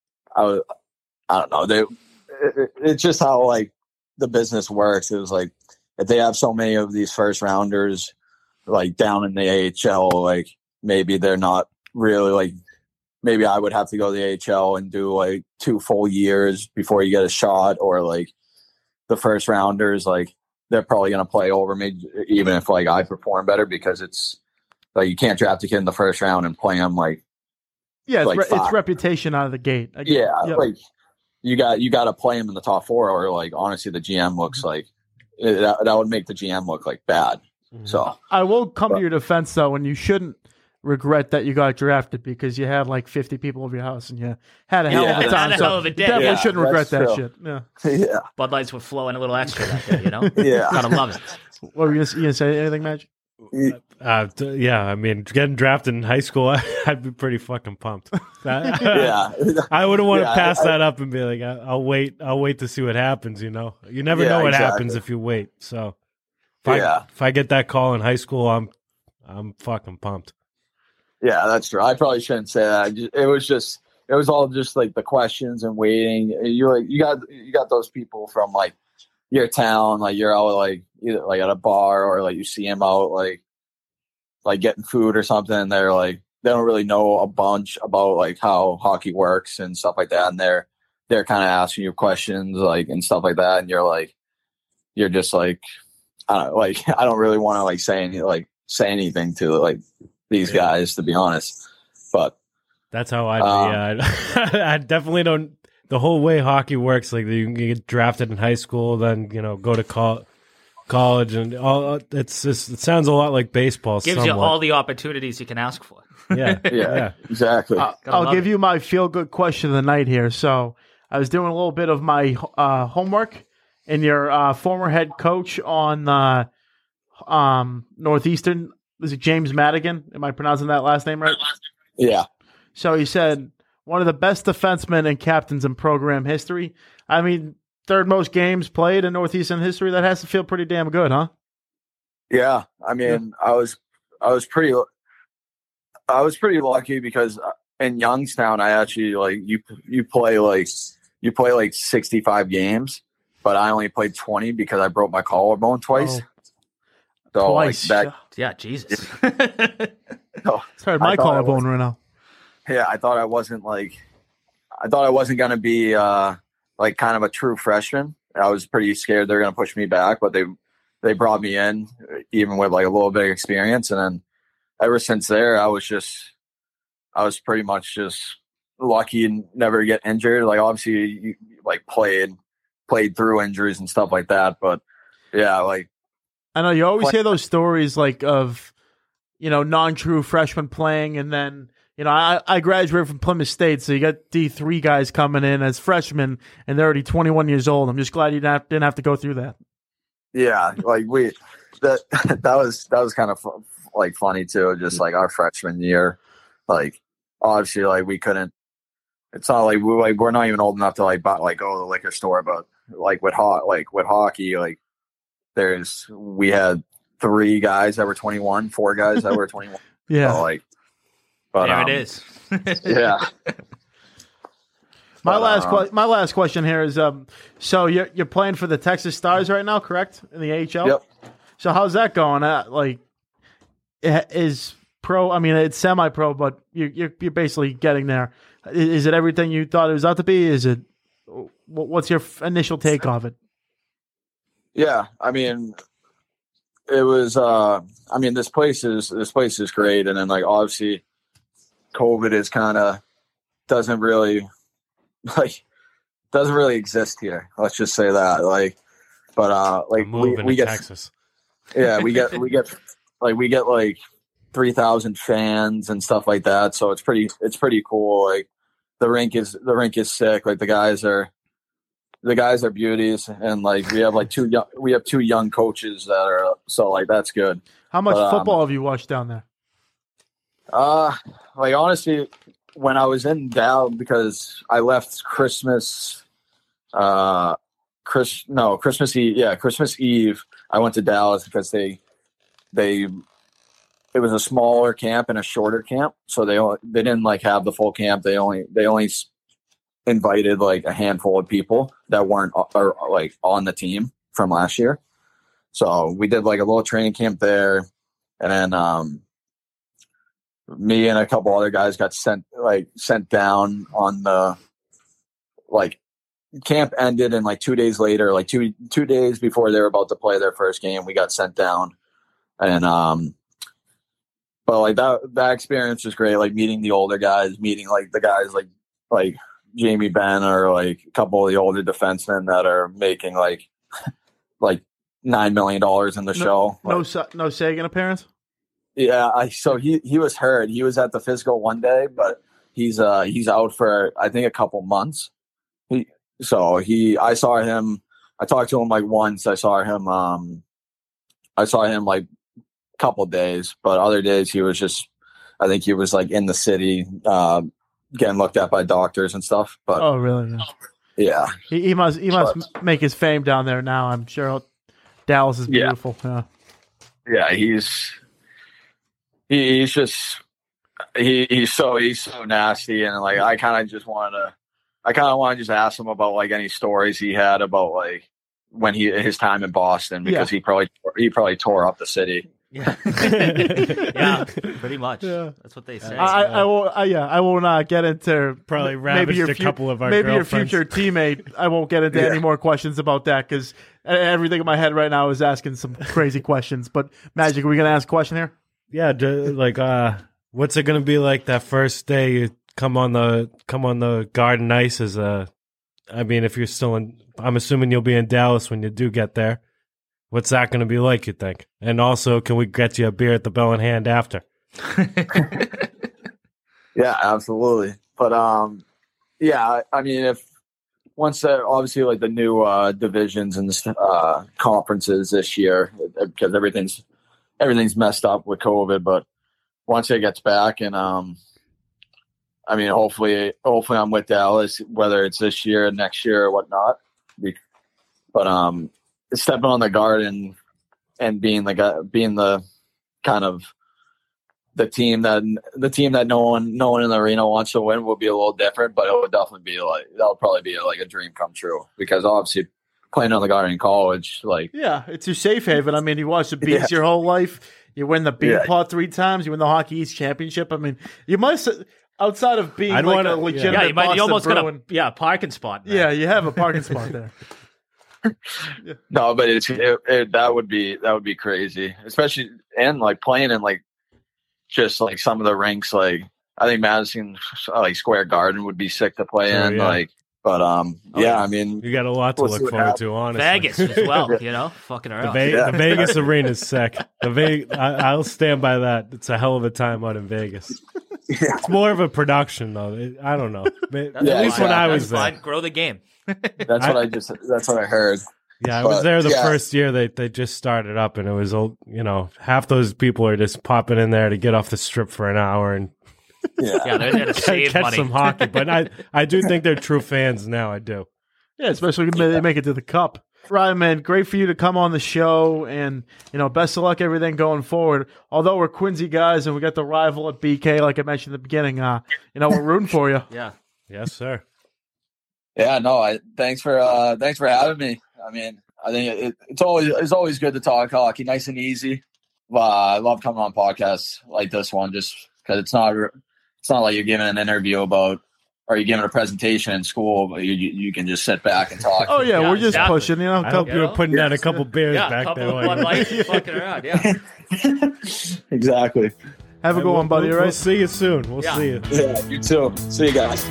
I was I don't know, they it, it's just how like the business works. It was like if they have so many of these first rounders like down in the A H L, like maybe they're not really like. Maybe I would have to go to the A H L and do like two full years before you get a shot, or like the first rounders, like they're probably going to play over me, even if like I perform better, because it's like you can't draft a kid in the first round and play him like Yeah, it's, like re- it's five. reputation out of the gate. I get- yeah, yep. like you got you got to play him in the top four, or like honestly, the G M looks like it, that, that would make the G M look like bad. So I will come But- to your defense though, and you shouldn't regret that you got drafted because you had like fifty people over your house and you had a hell Yeah. of a time. Had a so hell of a day. you definitely Yeah, shouldn't regret that's that true. shit. Yeah. yeah, Bud Lights were flowing a little extra that day. You know. yeah, Gotta love it. What were you gonna, you gonna say? Anything, Magic? Uh, t- yeah, I mean, getting drafted in high school, I'd be pretty fucking pumped. I, yeah. I wouldn't want to Yeah, pass I- that up and be like, I- I'll wait. I'll wait to see what happens. You know, you never Yeah, know what exactly. happens if you wait. So, if I Yeah. if I get that call in high school, I'm I'm fucking pumped. Yeah, that's true. I probably shouldn't say that. I just, it was just, it was all just like the questions and waiting. You're like, you got, you got those people from like your town, like you're out like either like at a bar or like you see them out like, like getting food or something. And they're like, they don't really know a bunch about like how hockey works and stuff like that. And they're, they're kind of asking you questions like and stuff like that. And you're like, you're just like, I don't like, I don't really want to like say any, like say anything to like these guys, to be honest. But That's how I'd Um, be. Yeah, I, I definitely don't the whole way hockey works, like you can get drafted in high school, then you know go to col- college, and all. It's just it sounds a lot like baseball. Gives somewhat. you all the opportunities you can ask for. Yeah, Yeah, yeah. exactly. Uh, Gotta I'll love give it. you my feel good question of the night here. So I was doing a little bit of my uh, homework, and your uh, former head coach on uh, um, Northeastern, was it James Madigan? Am I pronouncing that last name right? Yeah. So he said one of the best defensemen and captains in program history. I mean, third most games played in Northeastern history. That has to feel pretty damn good, huh? Yeah. I mean, I was, I was pretty, I was pretty lucky because in Youngstown, I actually like you, you play like, you play like sixty-five games, but I only played twenty because I broke my collarbone twice. Oh, so twice. like that, Yeah, Jesus. so Sorry, my I thought I collarbone was- right now. yeah, I thought I wasn't like, I thought I wasn't going to be uh, like kind of a true freshman. I was pretty scared they're going to push me back, but they, they brought me in even with like a little bit of experience. And then ever since there, I was just, I was pretty much just lucky and never get injured. Like obviously you like played, played through injuries and stuff like that. But yeah, like, I know you always Play- hear those stories like of, you know, non-true freshmen playing, and then, you know, I, I graduated from Plymouth State, so you got D three guys coming in as freshmen, and they're already twenty-one years old. I'm just glad you didn't have, didn't have to go through that. yeah, like we, that, that was, that was kind of fu- like funny too. Just like our freshman year, like obviously like we couldn't, it's not like we like, we're not even old enough to like buy, like go to the liquor store, but like with hot, like with hockey, like there's, we had three guys that were twenty-one, four guys that were twenty-one. Yeah. So, like, but there um, it is. yeah. my but, last um, que- my last question here is, um, so you're you're playing for the Texas Stars right now, correct? In the A H L. Yep. So how's that going? Uh, like, i- is pro? I mean, it's semi-pro, but you, you're you're basically getting there. I- Is it everything you thought it was out to be? Is it? wh- What's your f- initial take of it? Yeah, I mean, it was. Uh, I mean, this place is this place is great, and then like obviously, COVID is kind of doesn't really like doesn't really exist here. Let's just say that. Like, but uh, like I'm we, moving we to get Texas. yeah we get we get like we get like three thousand fans and stuff like that. So it's pretty it's pretty cool. Like the rink is the rink is sick. Like the guys are. The guys are beauties, and like we have like two young, we have two young coaches that are so like that's good. How much But, um, football have you watched down there? Uh like honestly, when I was in Dallas, because I left Christmas, uh, Chris no Christmas Eve, yeah Christmas Eve, I went to Dallas because they they it was a smaller camp and a shorter camp, so they only, they didn't like have the full camp. They only they only invited like a handful of people that weren't or, like on the team from last year. So we did like a little training camp there, and then um, me and a couple other guys got sent like sent down on the like camp ended, and like two days later, like two two days before they were about to play their first game, we got sent down, and um. But like that that experience was great. Like meeting the older guys, meeting like the guys like like. Jamie Benn or like a couple of the older defensemen that are making like like nine million dollars in the show. No, Like, Sa- no Sagan appearance. yeah, I so he he was hurt. He was at the physical one day, but he's uh he's out for I think a couple months. He so he I saw him. I talked to him like once. I saw him. Um, I saw him like a couple days, but other days he was just. I think he was like in the city. Uh, getting looked at by doctors and stuff, but Oh, really? Yeah. yeah, He, he must he must But- make his fame down there now. I'm sure Dallas is Yeah. beautiful. Yeah. yeah, he's he, he's just he he's so he's so nasty, and like I kind of just wanted to, I kind of want to just ask him about like any stories he had about like when he his time in Boston, because Yeah. he probably he probably tore up the city. Yeah. yeah, pretty much. Yeah. That's what they say. I, I, I won't. I, yeah, I won't uh, get into Probably maybe ravaged your a fu- couple of our maybe your girlfriends. future teammate. I won't get into Yeah. any more questions about that because everything in my head right now is asking some crazy questions. But Magic, are we gonna ask a question here? Yeah, d- like uh, what's it gonna be like that first day you come on the come on the garden ice as a I mean, if you're still in, I'm assuming you'll be in Dallas when you do get there. What's that going to be like, you think? And also, can we get you a beer at the Bell in Hand after? Yeah, absolutely. But um, yeah, I, I mean, if once uh, obviously like the new uh, divisions and uh, conferences this year, because everything's everything's messed up with COVID. But once it gets back, and um, I mean, hopefully, hopefully I'm with Dallas, whether it's this year, next year, or whatnot. But um, stepping on the Garden and being the guy, being the kind of the team that the team that no one no one in the arena wants to win will be a little different, but it would definitely be like that'll probably be like a dream come true, because obviously playing on the Garden in college, like Yeah, it's your safe haven. I mean, you watch the Bees Yeah. your whole life. You win the Bean Yeah. Pot three times. You win the Hockey East Championship. I mean, you must outside of being I'd like wanna- a yeah. legitimate Yeah, you might. You Boston almost Bruin. got a yeah parking spot. man. Yeah, you have a parking spot there. no, but it's it, it, that would be that would be crazy, especially and like playing in like just like some of the rinks. Like I think Madison like Square Garden would be sick to play Sure, in. yeah. Like, but um, Oh, yeah, yeah. I mean, You got a lot to We'll see look what forward happens. to, honestly. Vegas as well. You know, fucking The, around. Ve- Yeah. the Vegas arena is sick. The Ve- I- I'll stand by that. It's a hell of a time out in Vegas. yeah, It's more of a production, though. It- I don't know. But That's Yeah, At least fine. when I That's was there. fine. Grow the game. that's what I just that's what I heard. Yeah, I was But, there the yeah. first year they, they just started up, and it was, old. You know, half those people are just popping in there to get off the strip for an hour and Yeah, Yeah, they're there to save catch money. some hockey. But I, I do think they're true fans now. I do. Yeah, especially when they make it to the Cup. Ryan, man, great for you to come on the show, and you know, best of luck everything going forward. Although we're Quincy guys and we got the rival at B K, like I mentioned at the beginning, uh, you know, we're rooting for you. Yeah. Yes, sir. yeah. No, I thanks for uh, thanks for having me. I mean, I think it, it's always it's always good to talk hockey, nice and easy. Uh, I love coming on podcasts like this one, just because it's not it's not like you're giving an interview about or you're giving a presentation in school, but you you, you can just sit back and talk. Oh yeah, Yeah, we're just exactly. pushing, you know. I Couple, hope you were putting down a couple beers Yeah, a back couple there. of while Bud you- Lights fucking around. Yeah. exactly. have a good one, buddy. We'll, All we'll right. see you soon. We'll Yeah. see you. Yeah, you too. See you guys.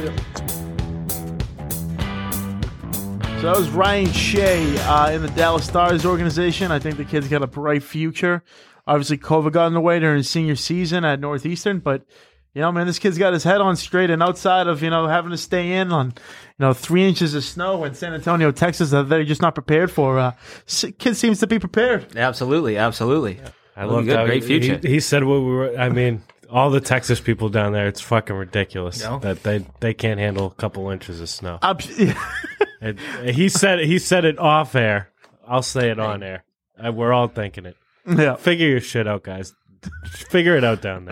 So that was Ryan Shea uh, in the Dallas Stars organization. I think the kid's got a bright future. Obviously, COVID got in the way during his senior season at Northeastern, but you know, man, this kid's got his head on straight. And outside of you know having to stay in on you know three inches of snow in San Antonio, Texas, that they're just not prepared for. Uh, s- kid seems to be prepared. Absolutely. Absolutely. I Looking love good, how great he- future. He, he said what we were. I mean, all the Texas people down there, it's fucking ridiculous No. that they they can't handle a couple inches of snow. I'm, And he said he said it off air. I'll say it on air. Uh, We're all thinking it. yeah. Figure your shit out, guys. Figure it out down there.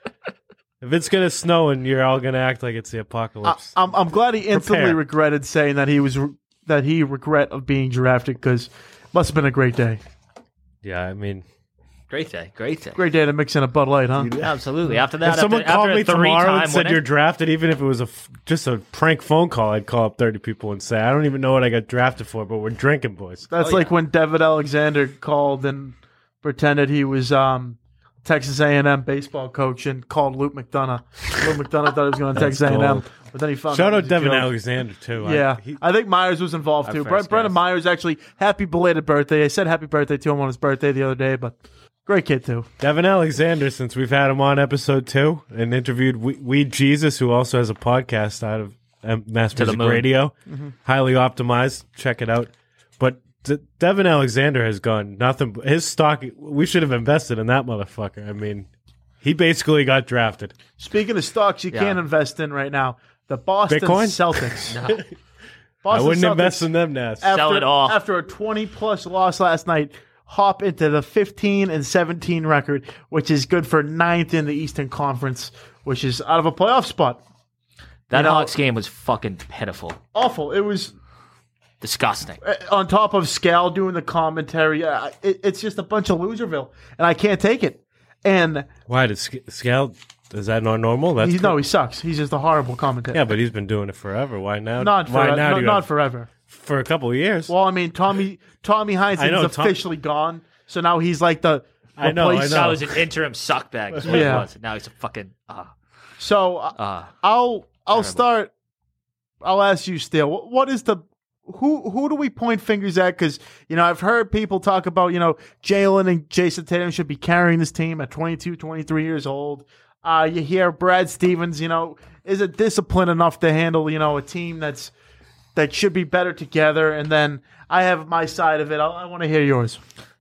If it's gonna snow and you're all gonna act like it's the I, apocalypse, I'm I'm glad he instantly Prepare. regretted saying that he was that he regret of being drafted because must have been a great day. yeah. I mean, Great day. Great day. Great day to mix in a Bud Light, huh? Absolutely. After that, if someone after, called after me a tomorrow three-time and said winning, you're drafted, even if it was a f- just a prank phone call, I'd call up thirty people and say, I don't even know what I got drafted for, but we're drinking, boys. That's Oh, like yeah. when David Alexander called and pretended he was um, Texas A and M baseball coach and called Luke McDonough. Luke McDonough thought he was going to Texas A and M, gold. but then he found Shout out out it was a Devin joke. Alexander too. I- Yeah, he- I think Myers was involved Our too. first Bre- Brendan guest. Myers actually happy belated birthday. I said happy birthday to him on his birthday the other day, but great kid too. Devin Alexander, since we've had him on episode two and interviewed We, we Jesus, who also has a podcast out of um, Mass To the Music moon. Radio, Mm-hmm. highly optimized. Check it out. But D- Devin Alexander has gone nothing. but His stock, we should have invested in that motherfucker. I mean, he basically got drafted. Speaking of stocks, you Yeah. can't invest in right now. The Boston Bitcoin? Celtics. No. Boston I wouldn't Celtics, invest in them, Nas. after, Sell it all. After a twenty plus loss last night, hop into the fifteen and seventeen record, which is good for ninth in the Eastern Conference, which is out of a playoff spot. That You know- Hawks game was fucking pitiful. Awful. It was Disgusting. uh, on top of Scal doing the commentary. Uh, it, it's just a bunch of loserville, and I can't take it. And Why did Sc- Scal? Is that not normal? That's he's, no, he sucks. He's just a horrible commentator. yeah, but he's been doing it forever. Why now? not for, Why now? no, do you not have- forever. for a couple of years. Well, I mean, Tommy Tommy I Heinsohn's know, Tom- officially gone, so now he's like the. I know, I replace- know. That was an interim suckbag. Is what Yeah. it was. Now he's a fucking. Uh, So uh, uh, I'll I'll Terrible. start I'll ask you still. What, what is the who who do we point fingers at? Because you know I've heard people talk about you know Jalen and Jason Tatum should be carrying this team at twenty-two, twenty-three years old. Uh, you hear Brad Stevens. You know, is it disciplined enough to handle you know a team that's that should be better together? And then I have my side of it. I, I want to hear yours.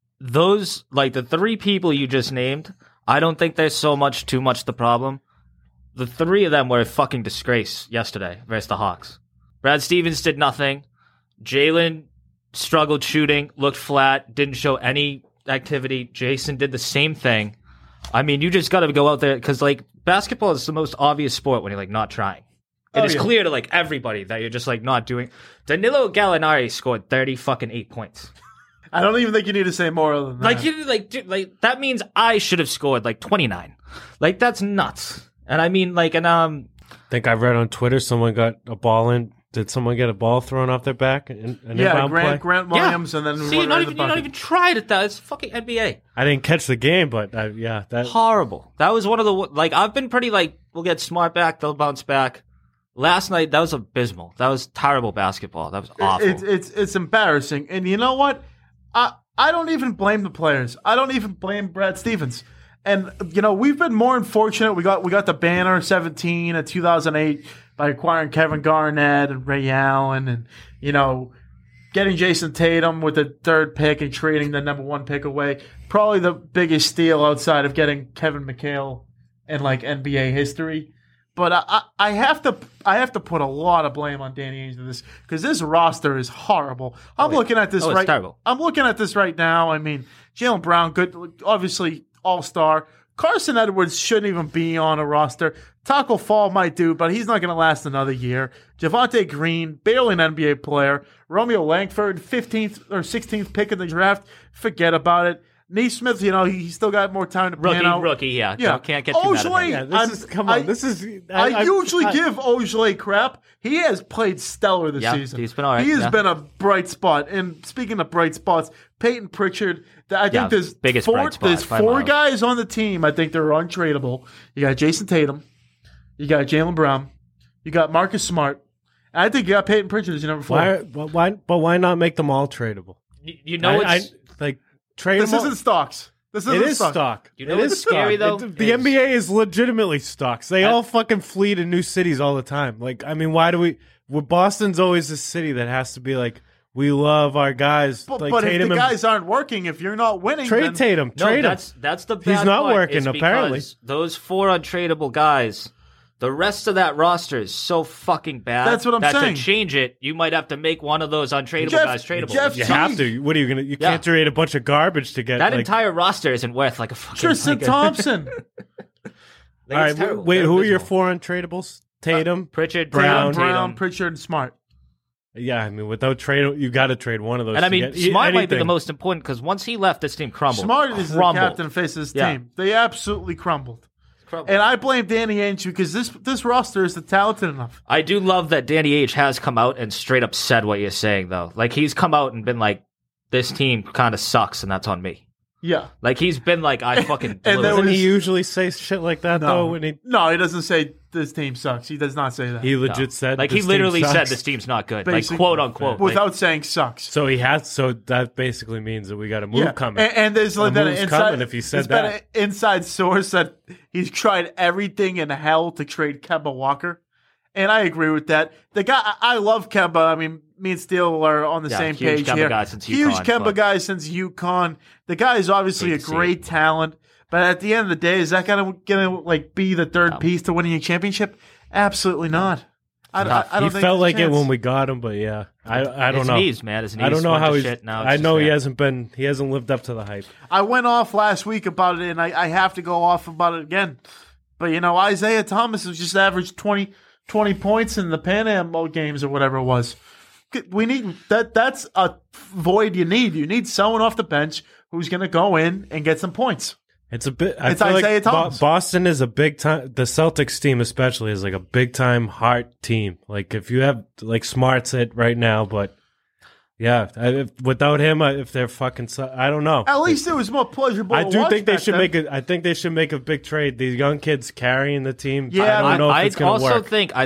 Those like the three people you just named. I don't think there's so much too much the problem. The three of them were a fucking disgrace yesterday versus the Hawks. Brad Stevens did nothing. Jalen struggled shooting, looked flat, didn't show any activity. Jason did the same thing. I mean, you just got to go out there because, like, basketball is the most obvious sport when you're, like, not trying. It Oh, is yeah. clear to, like, everybody that you're just, like, not doing. Danilo Gallinari scored thirty fucking eight points. I don't even think you need to say more than that. Like, you, like, dude, like, that means I should have scored, like, twenty-nine. Like, that's nuts. And I mean, like, and, um, I think I read on Twitter someone got a ball in. Did someone get a ball thrown off their back? In, an yeah, inbound Grant play? Grant Williams, yeah. and then See, one you're not, right in even, the you're not bucket. even tried at that. It's fucking N B A. I didn't catch the game, but I, yeah, that Horrible. That was one of the, like, I've been pretty, like, we'll get Smart back, they'll bounce back. Last night, that was abysmal. That was terrible basketball. That was awful. It's it's it's embarrassing, and you know what? I I don't even blame the players. I don't even blame Brad Stevens. And you know we've been more unfortunate. We got we got the banner seventeen in two thousand eight by acquiring Kevin Garnett and Ray Allen, and you know getting Jason Tatum with the third pick and trading the number one pick away. Probably the biggest steal outside of getting Kevin McHale in like N B A history. But I, I, I have to I have to put a lot of blame on Danny Ainge for this because this roster is horrible. I'm Oh, looking at this oh, it's right. terrible. I'm looking at this right now. I mean, Jaylen Brown, good, obviously all star. Carson Edwards shouldn't even be on a roster. Taco Fall might do, but he's not going to last another year. Javonte Green, barely an N B A player. Romeo Langford, fifteenth or sixteenth pick in the draft. Forget about it. Neesmith, you know, he, he's still got more time to rookie, pan out. rookie, yeah. Yeah. Can't get too mad at Ojeleye, him. yeah, this I'm- is come I- on. This is I, I, usually I- give Ojeleye crap. He has played stellar this Yeah, season. he's been all right, He has yeah. been a bright spot. And speaking of bright spots, Peyton Pritchard. th- I think Yeah, there's biggest four. bright spot There's by four miles. guys on the team. I think they're untradeable. You got Jason Tatum. You got Jaylen Brown. You got Marcus Smart. And I think you got Peyton Pritchard as your number four. Why, but why? But why not make them all tradable? You, you know I, it's... I, like trade This them all. isn't stocks. This isn't It is stock. stock. You know it what's is scary, stock. though, It- the is- N B A is legitimately stocks. They all fucking flee to new cities all the time. Like, I mean, why do we? Well, Boston's always a city that has to be like, we love our guys. But, like but if Tatum the and guys aren't working, if you're not winning, trade then, Tatum. No, trade him. that's that's the bad He's not part, working, is apparently. because those four untradeable guys, the rest of that roster is so fucking bad. That's what I'm that saying. To change it, you might have to make one of those untradeable Jeff- guys tradable. Jeff You Teague. have to. What are you gonna? You Yeah. can't trade a bunch of garbage to get that like, entire roster isn't worth like a fucking. Tristan like a- Thompson. like, All right, it's terrible. wait. They're Who are your abysmal. four untradables? Tatum. Pritchard, Brown. Tatum, Brown, Tatum. Pritchard, and Smart. Yeah, I mean, without trade, you got to trade one of those. And I to mean, get e- Smart might be the anything. most important because once he left, this team crumbled. Smart is the crumbled. captain and face of this Yeah. team. They absolutely crumbled. Crumbled. And I blame Danny Ainge because this this roster isn't talented enough. I do love that Danny H has come out and straight up said what you're saying, though. Like, he's come out and been like, this team kind of sucks, and that's on me. Yeah. Like, he's been like, I fucking blew And there it. Doesn't was- he usually say shit like that though? When he No, he doesn't say this team sucks. He does not say that. he legit said Like, he this team literally said sucks. this team's not good. Basically- like, quote unquote. Like, Without saying sucks. So he has. So that basically means that we got a move Yeah. coming. And, and there's like A that move's inside, coming if he said there's been that. an inside source that he's tried everything in hell to trade Kemba Walker. And I agree with that. The guy, I I love Kemba. I mean, me and Steele are on the Yeah, same huge page Kemba here. guy since huge UConn, Kemba but- guy since UConn. The guy is obviously Hate a to see great talent, but at the end of the day, is that gonna gonna like be the third No. piece to winning a championship? Absolutely not. I, I, Tough. I don't he think felt there's a like it chance. when we got him, but yeah, I I don't his know. knees, man. His knees I don't know went how to he's. shit. Now it's I just know he bad. hasn't been. He hasn't lived up to the hype. I went off last week about it, and I, I have to go off about it again. But, you know, Isaiah Thomas has just averaged twenty, twenty points in the Pan Am games or whatever it was. We need that. That's a void you need. You need someone off the bench who's going to go in and get some points. It's a bit. I It's feel Isaiah like Bo- Thomas. Boston is a big time. The Celtics team, especially, is like a big time heart team. Like if you have like Smart's it right now, but yeah, I, if, without him, I, if they're fucking, su- I don't know. At least it was more pleasurable. I to do watch think they back should then. make a. I think they should make a big trade. These young kids carrying the team. Yeah, I don't know I, if it's I going to also work. think I think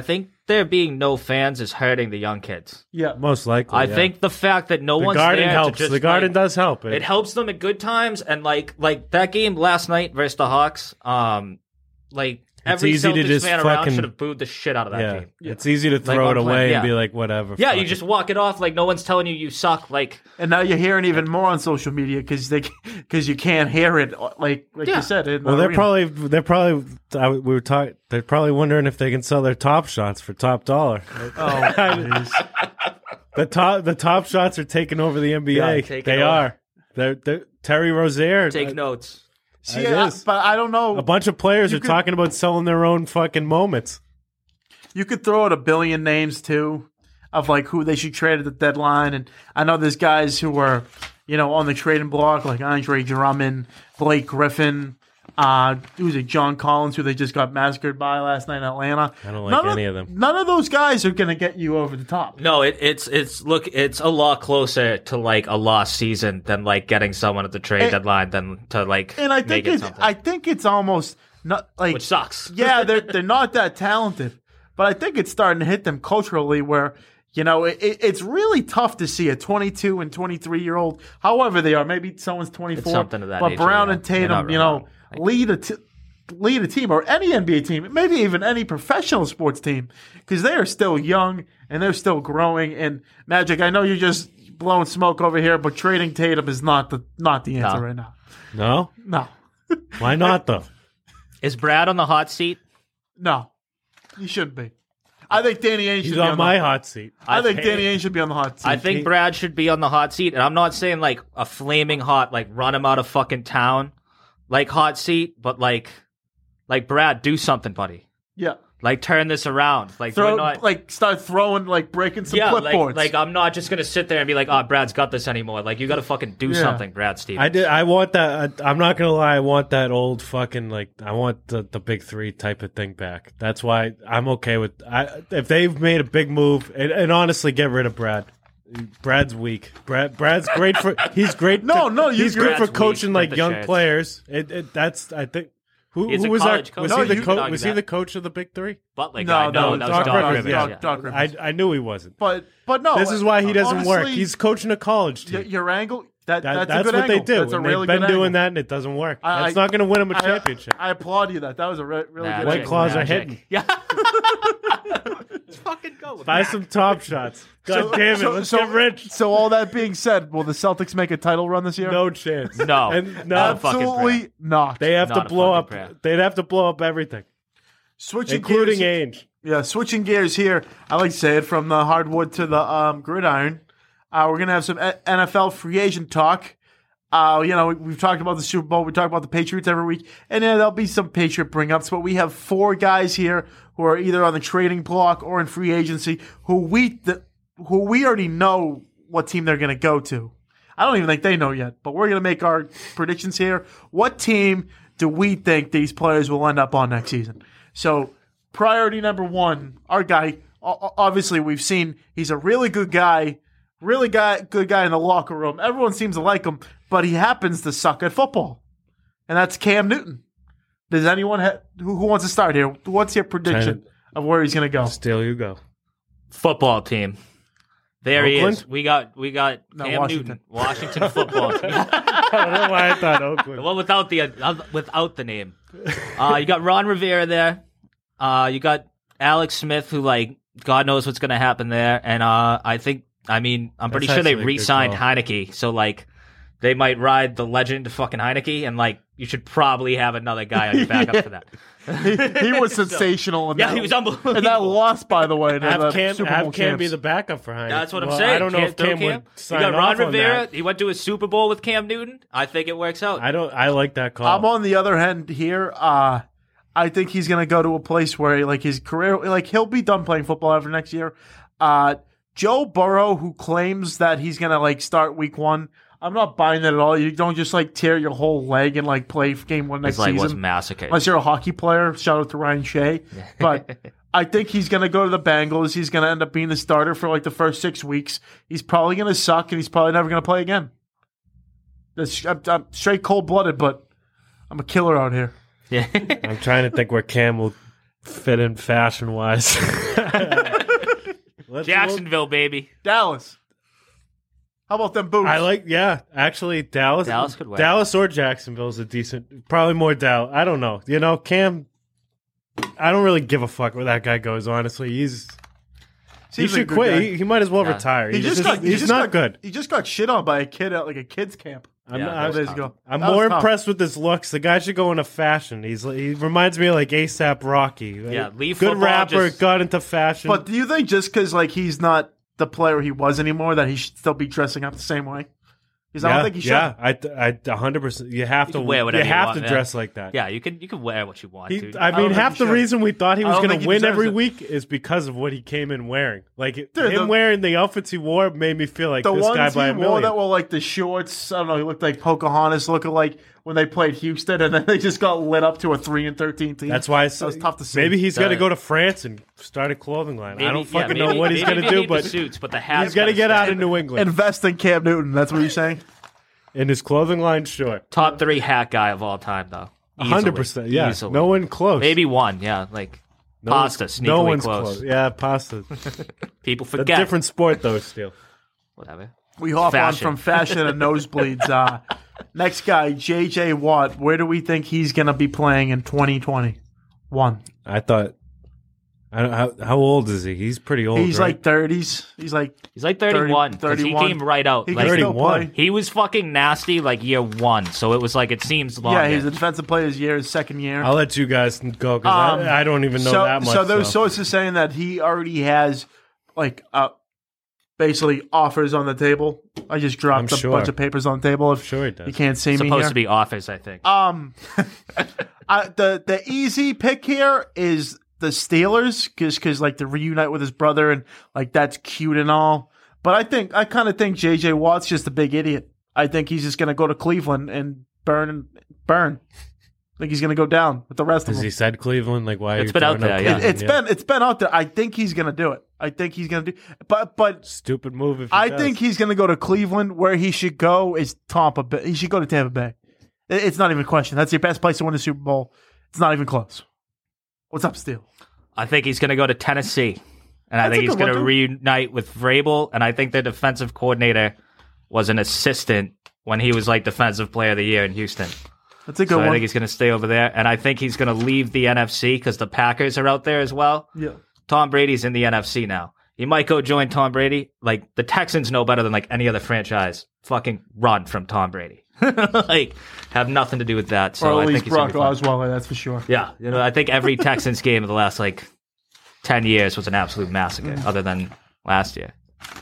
there being no fans is hurting the young kids. Yeah. Most likely. I yeah. think the fact that no the one's garden there helps. to just the garden like, does help. It helps them at good times, and like like that game last night versus the Hawks. Um, like every easy to Celtics just fan around fucking- should have booed the shit out of that yeah. game. It's easy to throw on it plan- away yeah. and be like, whatever. Yeah, fuck you it. just walk it off like no one's telling you you suck. Like And now you're hearing even more on social media because they because you can't hear it like like Yeah. you said. In the Well, they're arena. probably they're probably I, we were talking. They're probably wondering if they can sell their top shots for top dollar. Oh, jeez. the top the top shots are taking over the N B A. Yeah, taking they over. are. They're, they're Terry Rozier. take uh, notes. See, It I- is. but I don't know. A bunch of players You are could- talking about selling their own fucking moments. You could throw out a billion names too of like who they should trade at the deadline, and I know there's guys who are you know on the trading block like Andre Drummond, Blake Griffin, uh, who's it, John Collins, who they just got massacred by last night in Atlanta. I don't like None any of them. None of those guys are going to get you over the top. No, it, it's it's look, it's a lot closer to like a lost season than like getting someone at the trade And- deadline than to like And I make think it it's something, I think it's almost not like which sucks. yeah, they're they're not that talented, but I think it's starting to hit them culturally where you know it, it, it's really tough to see a twenty-two and twenty-three year old, however they are. Maybe someone's twenty-four, something of that but nature, Brown yeah. and You're Tatum, not you wrong. know, lead a t- lead a team or any N B A team, maybe even any professional sports team, because they are still young and they're still growing. And Magic, I know you're just blowing smoke over here, but trading Tatum is not the not the answer No. right now. No, No, why not though? Is Brad on the hot seat? no, you shouldn't be. I think Danny Ainge should He's be on on my the, hot seat. I, think think- Danny Ainge should be on the hot seat. I think Brad should be on the hot seat, and I'm not saying like a flaming hot, like run him out of fucking town, like hot seat, but like, like Brad, do something, buddy. yeah. Like turn this around. Like Throw we're not. like start throwing like breaking some yeah, like, clipboards. like I'm not just gonna sit there and be like, "Oh, Brad's got this anymore." Like you got to fucking do Yeah. something, Brad Stevens. I did. I want that. I, I'm not gonna lie. I want that old fucking like. I want the, the big three type of thing back. That's why I'm okay with. I if they've made a big move and, and honestly get rid of Brad. Brad's weak. Brad. Brad's great for. He's great. No, to- no, you- he's you're- good for Brad's coaching weak. like Print the young shirts. players. It, it. That's. I think. Who, He's who a was our, college coach. was No, he the you- coach? argue Was he that. the coach of the big three? Butler No, guy. no, No, no, that was Doc Doc Rivers, Rivers. Doc- yeah. Doc Rivers. I I knew he wasn't. but but no, This is why he doesn't work. honestly, He's coaching a college y- team. your angle. That, That, that's, that's a good what angle. they do. That's a and really they've been good doing angle. that, and it doesn't work. I- That's I- not going to win him a I- championship. I applaud you. That that was a re- really Magic, good White angle. Claws are Magic. hitting. Yeah. Let's fucking go. with Buy that. some top shots. God damn it, so- let's so- get rich. So all that being said, will the Celtics make a title run this year? No chance. No. And no, Not a fucking absolutely not. they have Not to a blow up. fucking Brad. They'd have to blow up everything, Switching including gears, Ainge. yeah, switching gears here. I like to say it from the hardwood to the um, gridiron. Uh, we're gonna have some N F L free agent talk. Uh, you know, we- we've talked about the Super Bowl. We talk about the Patriots every week, and then there'll be some Patriot bring-ups. But we have four guys here who are either on the trading block or in free agency who we the, who we already know what team they're going to go to. I don't even think they know yet, but we're going to make our predictions here. What team do we think these players will end up on next season? So, priority number one, our guy. o- Obviously, we've seen he's a really good guy. Really guy, good guy in the locker room. Everyone seems to like him, but he happens to suck at football, and that's Cam Newton. Does anyone ha- who, who wants to start here? What's your prediction Trying of where he's going to go? Still, you go. Football team. There he Oakland? is. We got we got No, Cam Washington. Newton, Washington football team. I don't know why I thought The Oakland. one without the uh, without the name. Uh, you got Ron Rivera there. Uh, you got Alex Smith, who like God knows what's going to happen there. And uh, I think, I mean, I'm pretty That's sure they actually a good re-signed call. Heineke. So like, they might ride the legend fucking Heineke, and like, you should probably have another guy on your backup for that. he, he was sensational. In Yeah, that, he was unbelievable. And that loss, by the way, to Have the Cam, Super Bowl have Cam be champs. the backup for Heineken. That's what I'm Well, saying. I don't know Can't if throw Cam, Cam. would You sign got Ron off on Rivera. that. He went to a Super Bowl with Cam Newton. I think it works out. I don't. I like that call. I'm on the other end here. Uh, I think he's going to go to a place where, like, his career, like, he'll be done playing football after next year. Uh, Joe Burrow, who claims that he's going to, like, start week one, I'm not buying that at all. You don't just, like, tear your whole leg and, like, play game one next It's like was season. massacred. Unless you're a hockey player. Shout out to Ryan Shea. But I think he's going to go to the Bengals. He's going to end up being the starter for, like, the first six weeks. He's probably going to suck, and he's probably never going to play again. That's, I'm, I'm straight cold-blooded, but I'm a killer out here. Yeah. I'm trying to think where Cam will fit in fashion wise. Jacksonville, baby. Dallas. How about them boots? I like, yeah, actually, Dallas. Dallas could win. Dallas or Jacksonville is a decent, probably more Dallas. I don't know. You know, Cam, I don't really give a fuck where that guy goes, honestly. He's, he Seems like a should good quit. guy. He, he might as well Yeah. retire. He He's, just just, got. he he's just not got, good. He just got shit on by a kid at like a kids camp. I'm, Yeah, not, that was Days tough. ago. I'm That was more tough. impressed with his looks. The guy should go into fashion. He's like- he reminds me of like ASAP Rocky. Yeah, leave good football, rapper, just- got into fashion. But do you think just because like he's not the player he was anymore that he should still be dressing up the same way? Because I yeah, don't think he should. yeah, I, I, one hundred percent. You have You to can wear whatever You you have want, to yeah. dress like that. Yeah, you can you can wear what you want He, to. I don't mean, think half he the should. reason we thought he I was don't going think to he win deserves every it. week is because of what he came in wearing. Like Dude, him the- wearing the outfits he wore made me feel like The this ones guy by he a wore million. that were like the shorts. I don't know. He looked like Pocahontas, looking like when they played Houston, and then they just got lit up to a three and thirteen team. That's why I that said was tough to see. maybe he's got to The- go to France and start a clothing line. Maybe- I don't yeah, fucking maybe- know what he's maybe going to they do, need the but suits, but the hats he's got to gotta get out stay. of New England. invest in Cam Newton. That's what you're saying. In his clothing line, sure, Top three hat guy of all time, though. one hundred percent. Yeah, Easily. no one close. Maybe one. Yeah, like no pasta. one's- Sneakily no one's close. Yeah, pasta. People A forget. different sport though. Still, Whatever. We hop Fashion. on from fashion and nosebleeds. Uh, next guy, J J Watt. Where do we think he's going to be playing in twenty twenty-one? I thought. I don't, how how old is he? He's pretty old. He's right? like thirties. He's like He's like thirty-one. 'cause he thirty-one. came right out. He Like, can still thirty-one. play. he was fucking nasty like year one, so it was like it seems longer. Yeah, he's the defensive player of the year, his second year. I'll let you guys go because Um, I, I don't even know so, that much. So those so. sources saying that he already has like uh, basically offers on the table. I just dropped I'm a sure. bunch of papers on the table. If Sure he does. you can't see me supposed here. to be offers, I think. Um, I, the the easy pick here is the Steelers, because because like to reunite with his brother and like that's cute and all. But I think I kind of think J J Watt's just a big idiot. I think he's just gonna go to Cleveland and burn and burn. I think he's gonna go down with the rest of Because them. he said Cleveland, like why? are It's you been out throwing there, up yeah. It, Cleveland? it's been it's been out there. I think he's gonna do it. I think he's gonna do. But but stupid move. If he I does. think he's gonna go to Cleveland. Where he should go is Tampa Bay. He should go to Tampa Bay. It- It's not even a question. That's your best place to win the Super Bowl. It's not even close. What's up, Steele? I think he's going to go to Tennessee, and I That's a think he's good going one, to too. reunite with Vrabel. And I think the defensive coordinator was an assistant when he was like defensive player of the year in Houston. That's a good So I one. think he's going to stay over there, and I think he's going to leave the N F C because the Packers are out there as well. yeah. Tom Brady's in the N F C now. He might go join Tom Brady. Like the Texans know better than like any other franchise. Fucking run from Tom Brady. Like have nothing to do with that. So or I at think least he's gonna Brock be fine. Osweiler, that's for sure. Yeah, you know, I think every Texans game of the last like ten years was an absolute massacre, Mm. other than last year.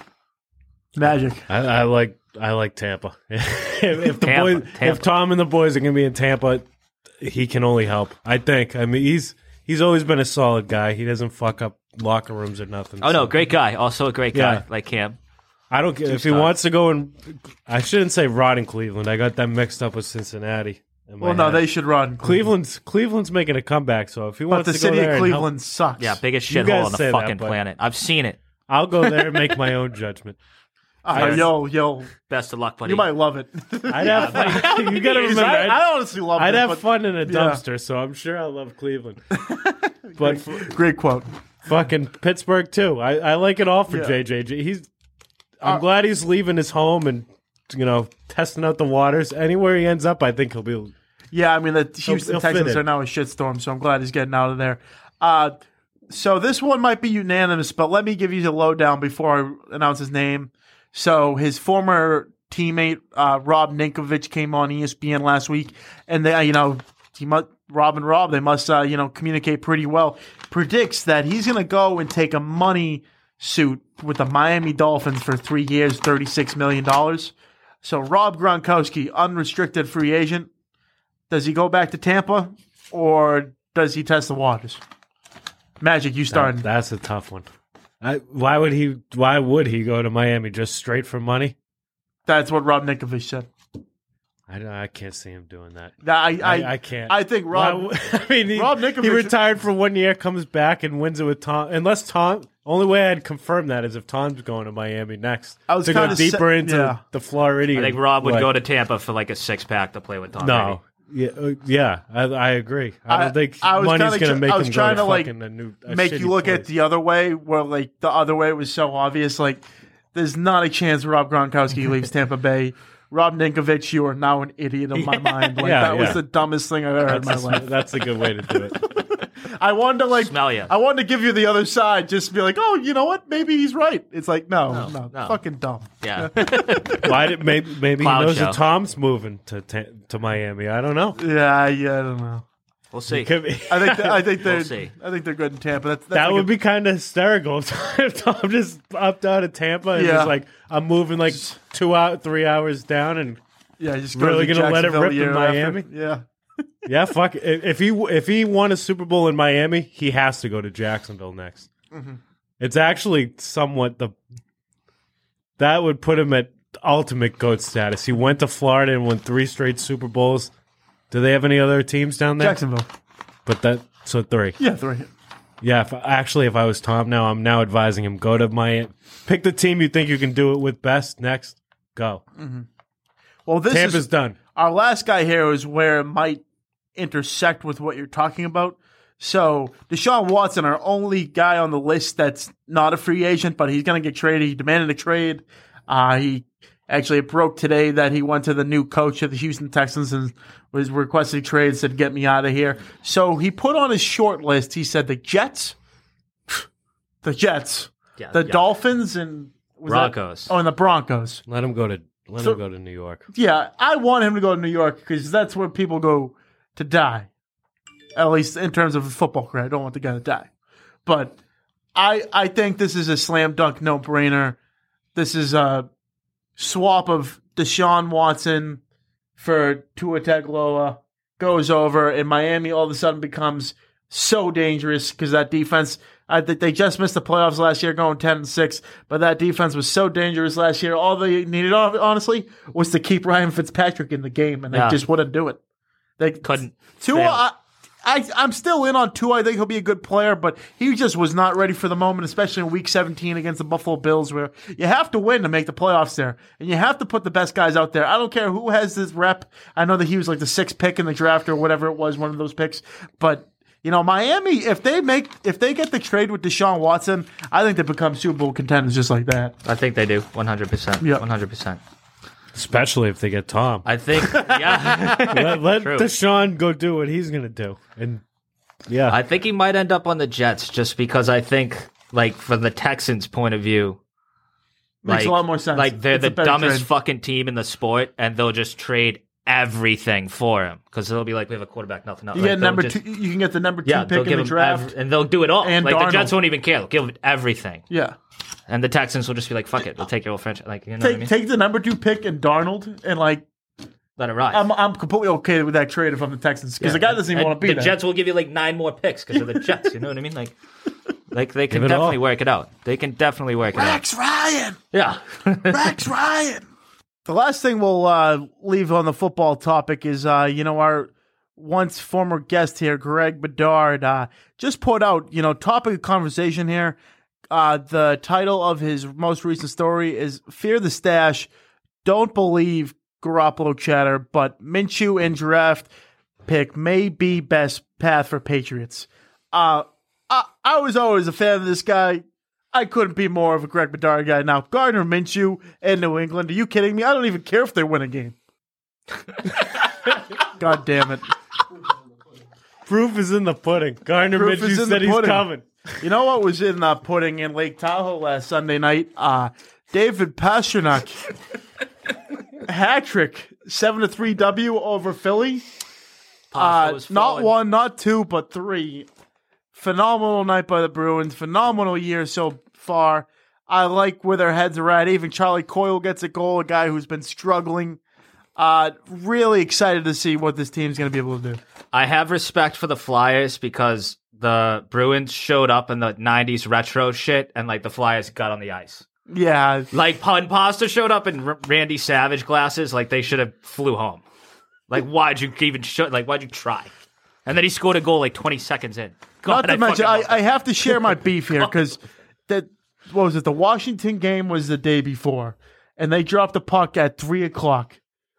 Magic. I, I like I like Tampa. if, if the Tampa, boys, Tampa. if Tom and the boys are gonna be in Tampa, he can only help. I think. I mean, he's he's always been a solid guy. He doesn't fuck up locker rooms or nothing. Oh no, so. great guy. Also a great guy, Yeah. like Cam. I don't care if he stars. wants to go and. I shouldn't say rot in Cleveland. I got that mixed up with Cincinnati. in my Well, no, head. they should run. Cleveland's Cleveland's making a comeback. So if he But wants the to city go there of and help- Cleveland sucks. Yeah, biggest You shithole guys on the say that, fucking but- planet. I've seen it. I'll go there and make my own judgment. Uh, yo, yo, Best of luck, buddy. you might love it. I'd have fun. You got to I, remember. I'd, I honestly love it. I'd have but- fun in a yeah. dumpster, so I'm sure I love Cleveland. But f- Great quote. fucking Pittsburgh too. I, I like it all for Yeah. J J J. He's. I'm Uh, glad he's leaving his home and you know testing out the waters. Anywhere he ends up, I think he'll be. Yeah, I mean the Houston he'll fit Texans in. are now a shitstorm, so I'm glad he's getting out of there. Uh, so this one might be unanimous, but let me give you the lowdown before I announce his name. So his former teammate uh, Rob Ninkovich came on E S P N last week, and they, you know, he must Rob and Rob they must uh, you know communicate pretty well. Predicts that he's going to go and take a money suit with the Miami Dolphins for three years, thirty-six million dollars. So Rob Gronkowski, unrestricted free agent. Does he go back to Tampa or does he test the waters? Magic, you starting. That- that's a tough one. I, why would he? Why would he go to Miami just straight for money? That's what Rob Ninkovich said. I, don't- I can't see him doing that. I, I, I, I can't. I think Why Rob. would- I mean, he, Rob Ninkovich- he retired for one year, comes back and wins it with Tom. Unless Tom, only way I'd confirm that is if Tom's going to Miami next. I was to go kinda deeper sa- into yeah. the Floridian. I think Rob would way. go to Tampa for like a six pack to play with Tom No, Brady. Yeah, uh, yeah, I, I agree. I don't I- think I was money's kinda going to tr- make I was him trying go to, like, fucking a new a make shitty you look place. at the other way, where like the other way was so obvious. Like, there's not a chance Rob Gronkowski leaves Tampa Bay. Rob Ninkovich, you are now an idiot in my mind. Like, Yeah, that was yeah. the dumbest thing I've ever heard in my That's, life. that's a good way to do it. I wanted to like, Smell ya. I wanted to give you the other side, just to be like, oh, you know what? Maybe he's right. It's like, no, no, No, no. fucking dumb. Yeah. Why did maybe maybe he Cloud knows show. that Tom's moving to ta- to Miami? I don't know. Yeah, yeah, I don't know. We'll see. Could be. I think I think they're We'll see. I think they're good in Tampa. That's, that's That like would a- be kind of hysterical if Tom just upped out of Tampa and Yeah. was like, "I'm moving like two out, three hours down," and yeah, just really to gonna let it Jacksonville rip the in year after. Miami? Yeah. yeah, fuck. If if he if he won a Super Bowl in Miami, he has to go to Jacksonville next. Mm-hmm. It's actually somewhat the that would put him at ultimate GOAT status. He went to Florida and won three straight Super Bowls. Do they have any other teams down there? Jacksonville. But that so three. Yeah, three. Yeah, if, actually, if I was Tom now, I'm now advising him, go to Miami. Pick the team you think you can do it with best. Next, go. Well, this Tampa's is done. our last guy here is where it might intersect with what you're talking about. So Deshaun Watson, our only guy on the list that's not a free agent, but he's going to get traded. He demanded a trade. Uh, he actually it broke today that he went to the new coach of the Houston Texans and was requesting a trade, said, get me out of here. So he put on his short list, he said the Jets, the Jets, Yeah, the yeah. Dolphins, and was that- Broncos. oh, and the Broncos. Let him go to let So- him go to New York. Yeah, I want him to go to New York because that's where people go to die. At least in terms of a football career. I don't want the guy to die. But I I think this is a slam dunk no brainer. This is a swap of Deshaun Watson for Tua Tagovailoa goes over, and Miami all of a sudden becomes so dangerous because that defense. I think they just missed the playoffs last year, going ten and six. But that defense was so dangerous last year. All they needed, honestly, was to keep Ryan Fitzpatrick in the game, and they Yeah. just wouldn't do it. They Couldn't. Tua, fail. I, I, I'm still in on Tua. I think he'll be a good player, but he just was not ready for the moment, especially in Week seventeen against the Buffalo Bills, where you have to win to make the playoffs there, and you have to put the best guys out there. I don't care who has this rep. I know that he was like the sixth pick in the draft or whatever it was, one of those picks. But you know, Miami, if they make, if they get the trade with Deshaun Watson, I think they become Super Bowl contenders just like that. I think they do. one hundred percent. Yeah. one hundred percent. Especially if they get Tom. I think, yeah. let let True. Deshaun go do what he's gonna do. And yeah, I think he might end up on the Jets just because I think, like, from the Texans' point of view, Makes like, a lot more sense. Like, they're It's a the better dumbest trade. fucking team in the sport, and they'll just trade everything for him because they'll be like, we have a quarterback, nothing else. You like, get they'll number just- two. You can get the number two Yeah, they'll pick give in the him draft. ev- and they'll do it all. And like, Darnold. the Jets won't even care. They'll give him everything. yeah. And the Texans will just be like, fuck it, we'll take your whole franchise. Like, you know what I Take mean? take the number two pick and Darnold, and like Let it ride. I'm I'm completely okay with that trade if I'm the Texans because Yeah. the guy doesn't even And want to be the there. Jets will give you like nine more picks because they're the Jets. You know what I mean? Like, like they can Give it definitely all. work it out. They can definitely work it out. Rex Ryan, Yeah. Rex Ryan. The last thing we'll uh, leave on the football topic is uh, you know our once former guest here, Greg Bedard, uh, just put out you know topic of conversation here. Uh, the title of his most recent story is "Fear the Stash, Don't Believe Garoppolo Chatter, but Minshew and draft pick may be best path for Patriots." Uh, I, I was always a fan of this guy. I couldn't be more of a Greg Bedard guy. Now, Gardner Minshew and New England, are you kidding me? I don't even care if they win a game. God damn it. proof is in the pudding. Gardner Proof is Minshew in the said he's pudding. coming. You know what was in uh, pudding in Lake Tahoe last Sunday night? Uh, David Pasternak. Hat trick. seven to three W over Philly. Uh, was not falling. one, not two, but three. Phenomenal night by the Bruins. Phenomenal year so far. I like where their heads are at. Even Charlie Coyle gets a goal, a guy who's been struggling. Uh, really excited to see what this team's going to be able to do. I have respect for the Flyers because the Bruins showed up in the nineties retro shit and like the Flyers got on the ice. Yeah, Like Pun Pasta showed up in R- Randy Savage glasses, like they should have flew home. Like why'd you even show? Like why'd you try? And then he scored a goal like twenty seconds in. God, not to I mention, fucking I, love I it. have to share my beef here because that what was it? The Washington game was the day before, and they dropped the puck at three o'clock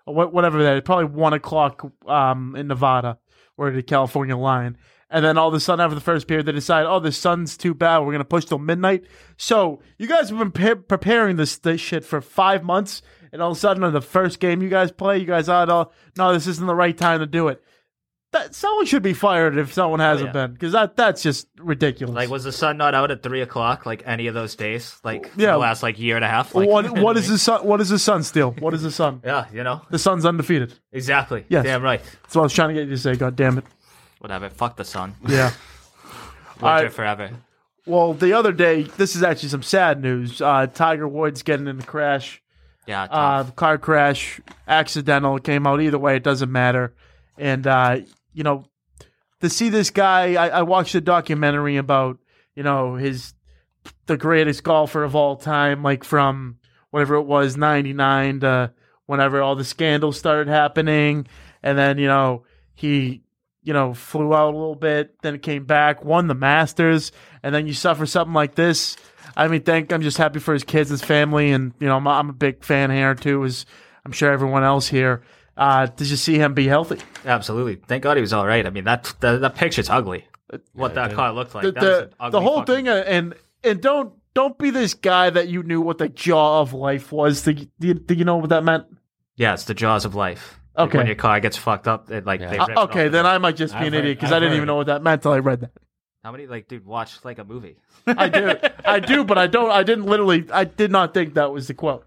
Wh- Whatever that is, probably one o'clock um, in Nevada or the California line. And then all of a sudden, after the first period, they decide, oh, the sun's too bad. We're going to push till midnight. So you guys have been pre- preparing this, this shit for five months. And all of a sudden, on the first game you guys play, you guys, oh, no, no, this isn't the right time to do it. That, someone should be fired if someone hasn't Oh, yeah. been. Because that, that's just ridiculous. Like, was the sun not out at three o'clock? Like any of those days? Like Yeah. the last like year and a half? Like, what, what is the sun? What is the sun still? What is the sun? Yeah, you know The sun's undefeated. exactly. Yes. Damn right. That's what I was trying to get you to say. God damn it. Whatever. Fuck the sun. Yeah. Winter Alright. forever. Well, the other day, this is actually some sad news. Uh, Tiger Woods getting in the crash. Yeah. Uh, Tough. car crash, accidental. It came out either way. It doesn't matter. And, uh, you know, to see this guy, I, I watched a documentary about, you know, his, the greatest golfer of all time, like from whatever it was, ninety-nine to whenever all the scandals started happening. And then, you know, he, you know, flew out a little bit, then it came back, won the Masters, and then you suffer something like this. I mean, thank, I'm just happy for his kids, his family, and, you know, I'm, I'm a big fan here, too, as I'm sure everyone else here, uh, to just see him be healthy. Absolutely. Thank God he was all right. I mean, that that, that picture's ugly. What Yeah, that dude. car looked like. The, that was an the, ugly the whole fucking- thing, uh, and and don't don't be this guy that you knew what the jaw of life was. Did you, did you know what that meant? Yeah, it's the jaws of life. Like, Okay. when your car gets fucked up, it, like Yeah. they Uh, rip it okay, off. then I might just be I've an heard- idiot because I've I didn't heard even it. know what that meant till I read that. How many like, dude, watch like a movie? I do, I do, but I don't. I didn't literally. I did not think that was the quote.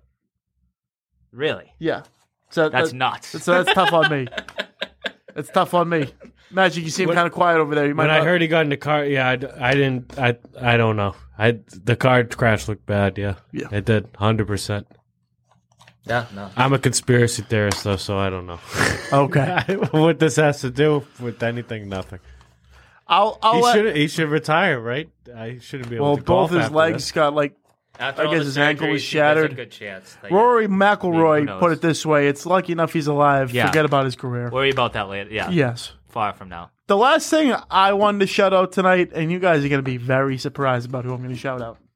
Really? Yeah, so That's that, nuts. so that's tough on me. It's tough on me. Magic, you seem When- kind of quiet over there. You might. When I not- heard he got in the car, yeah, I, d- I didn't, I, I don't know. I the car crash looked bad. Yeah, Yeah. it did, hundred percent. Yeah, no. I'm a conspiracy theorist though, so I don't know Okay, what this has to do with anything. Nothing. I'll. I'll He let, should, he should retire, right? I shouldn't be able well, to golf both his after legs this. got like. After I all guess the his ankle was surgeries, he has a shattered. good chance. that- Rory who McIlroy knows? put it this way: "It's lucky enough he's alive. Yeah. Forget about his career." Worry about that later. Yeah. Yes. Far from now. The last thing I wanted to shout out tonight, and you guys are going to be very surprised about who I'm going to shout out.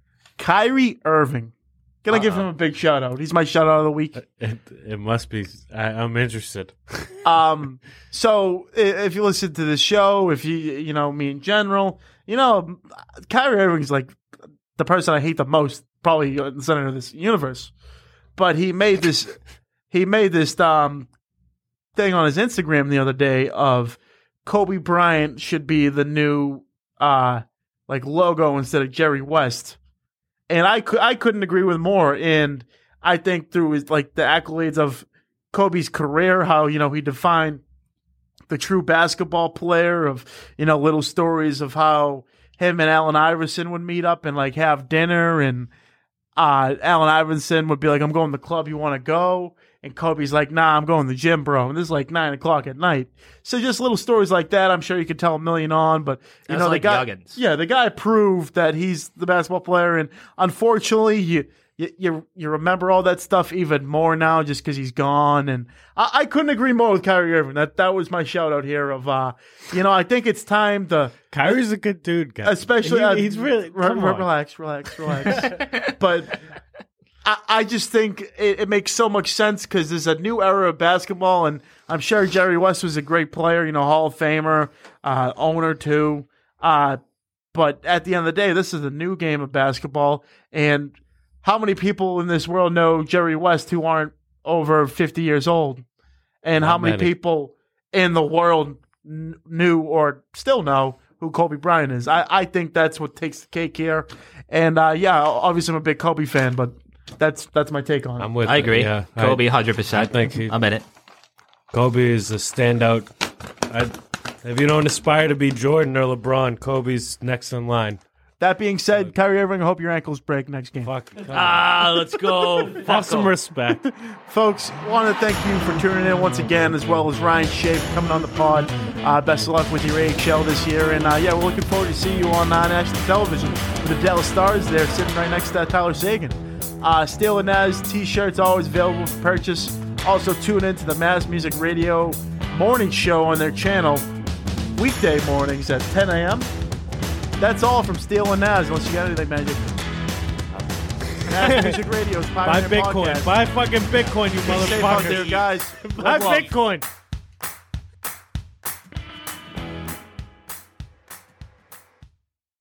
Kyrie Irving. Gonna give him a big shout out. He's my shout out of the week. It, it must be. I, I'm interested. Um, so i- if you listen to the show, if you you know me in general, you know Kyrie Irving's like the person I hate the most, probably in the center of this universe. But he made this he made this um thing on his Instagram the other day of Kobe Bryant should be the new uh like logo instead of Jerry West. And I could I couldn't agree with more. And I think through his like the accolades of Kobe's career, how you know he defined the true basketball player, of you know little stories of how him and Allen Iverson would meet up and like have dinner, and uh, Allen Iverson would be like, "I'm going to the club. You want to go?" And Kobe's like, "Nah, I'm going to the gym, bro." And this is like nine o'clock at night. So just little stories like that. I'm sure you could tell a million on, but you That's know like the guy, Yuggins. yeah, the guy proved that he's the basketball player, and unfortunately, you. You, you you remember all that stuff even more now just because he's gone, and I, I couldn't agree more with Kyrie Irving. That that was my shout out here of uh, you know I think it's time to Kyrie's a good dude, guys. especially He- uh, he's really. re- Come re- on. relax, relax, relax. But I, I just think it, it makes so much sense because there's a new era of basketball, and I'm sure Jerry West was a great player, you know, Hall of Famer, uh, owner too. Uh, but at the end of the day, this is a new game of basketball, and how many people in this world know Jerry West who aren't over fifty years old? And Not how many, many. people in the world n- knew or still know who Kobe Bryant is? I, I think that's what takes the cake here. And uh, yeah, obviously I'm a big Kobe fan, but that's that's my take on it. I'm with. I agree. Yeah, I- Kobe, hundred percent. I think he- I'm in it. Kobe is a standout. I, if you don't aspire to be Jordan or LeBron, Kobe's next in line. That being said, Kyrie Irving, I hope your ankles break next game. Fuck. come on. Ah, let's go. Have some respect. Folks, want to thank you for tuning in once again, as well as Ryan Shea for coming on the pod. Uh, best of luck with your A H L this year. And uh, yeah, we're looking forward to see you on uh, national television with the Dallas Stars there sitting right next to uh, Tyler Sagan. Uh, Steel and Naz t-shirts always available for purchase. Also tune in to the Maz Music Radio morning show on their channel weekday mornings at ten a.m. That's all from Steel and Naz, unless you got anything, Magic. Mass Music Radio's Buy Pioneer Bitcoin. Podcast. Buy fucking Bitcoin, you Be safe out there, motherfuckers. guys. Buy Love, love. Bitcoin.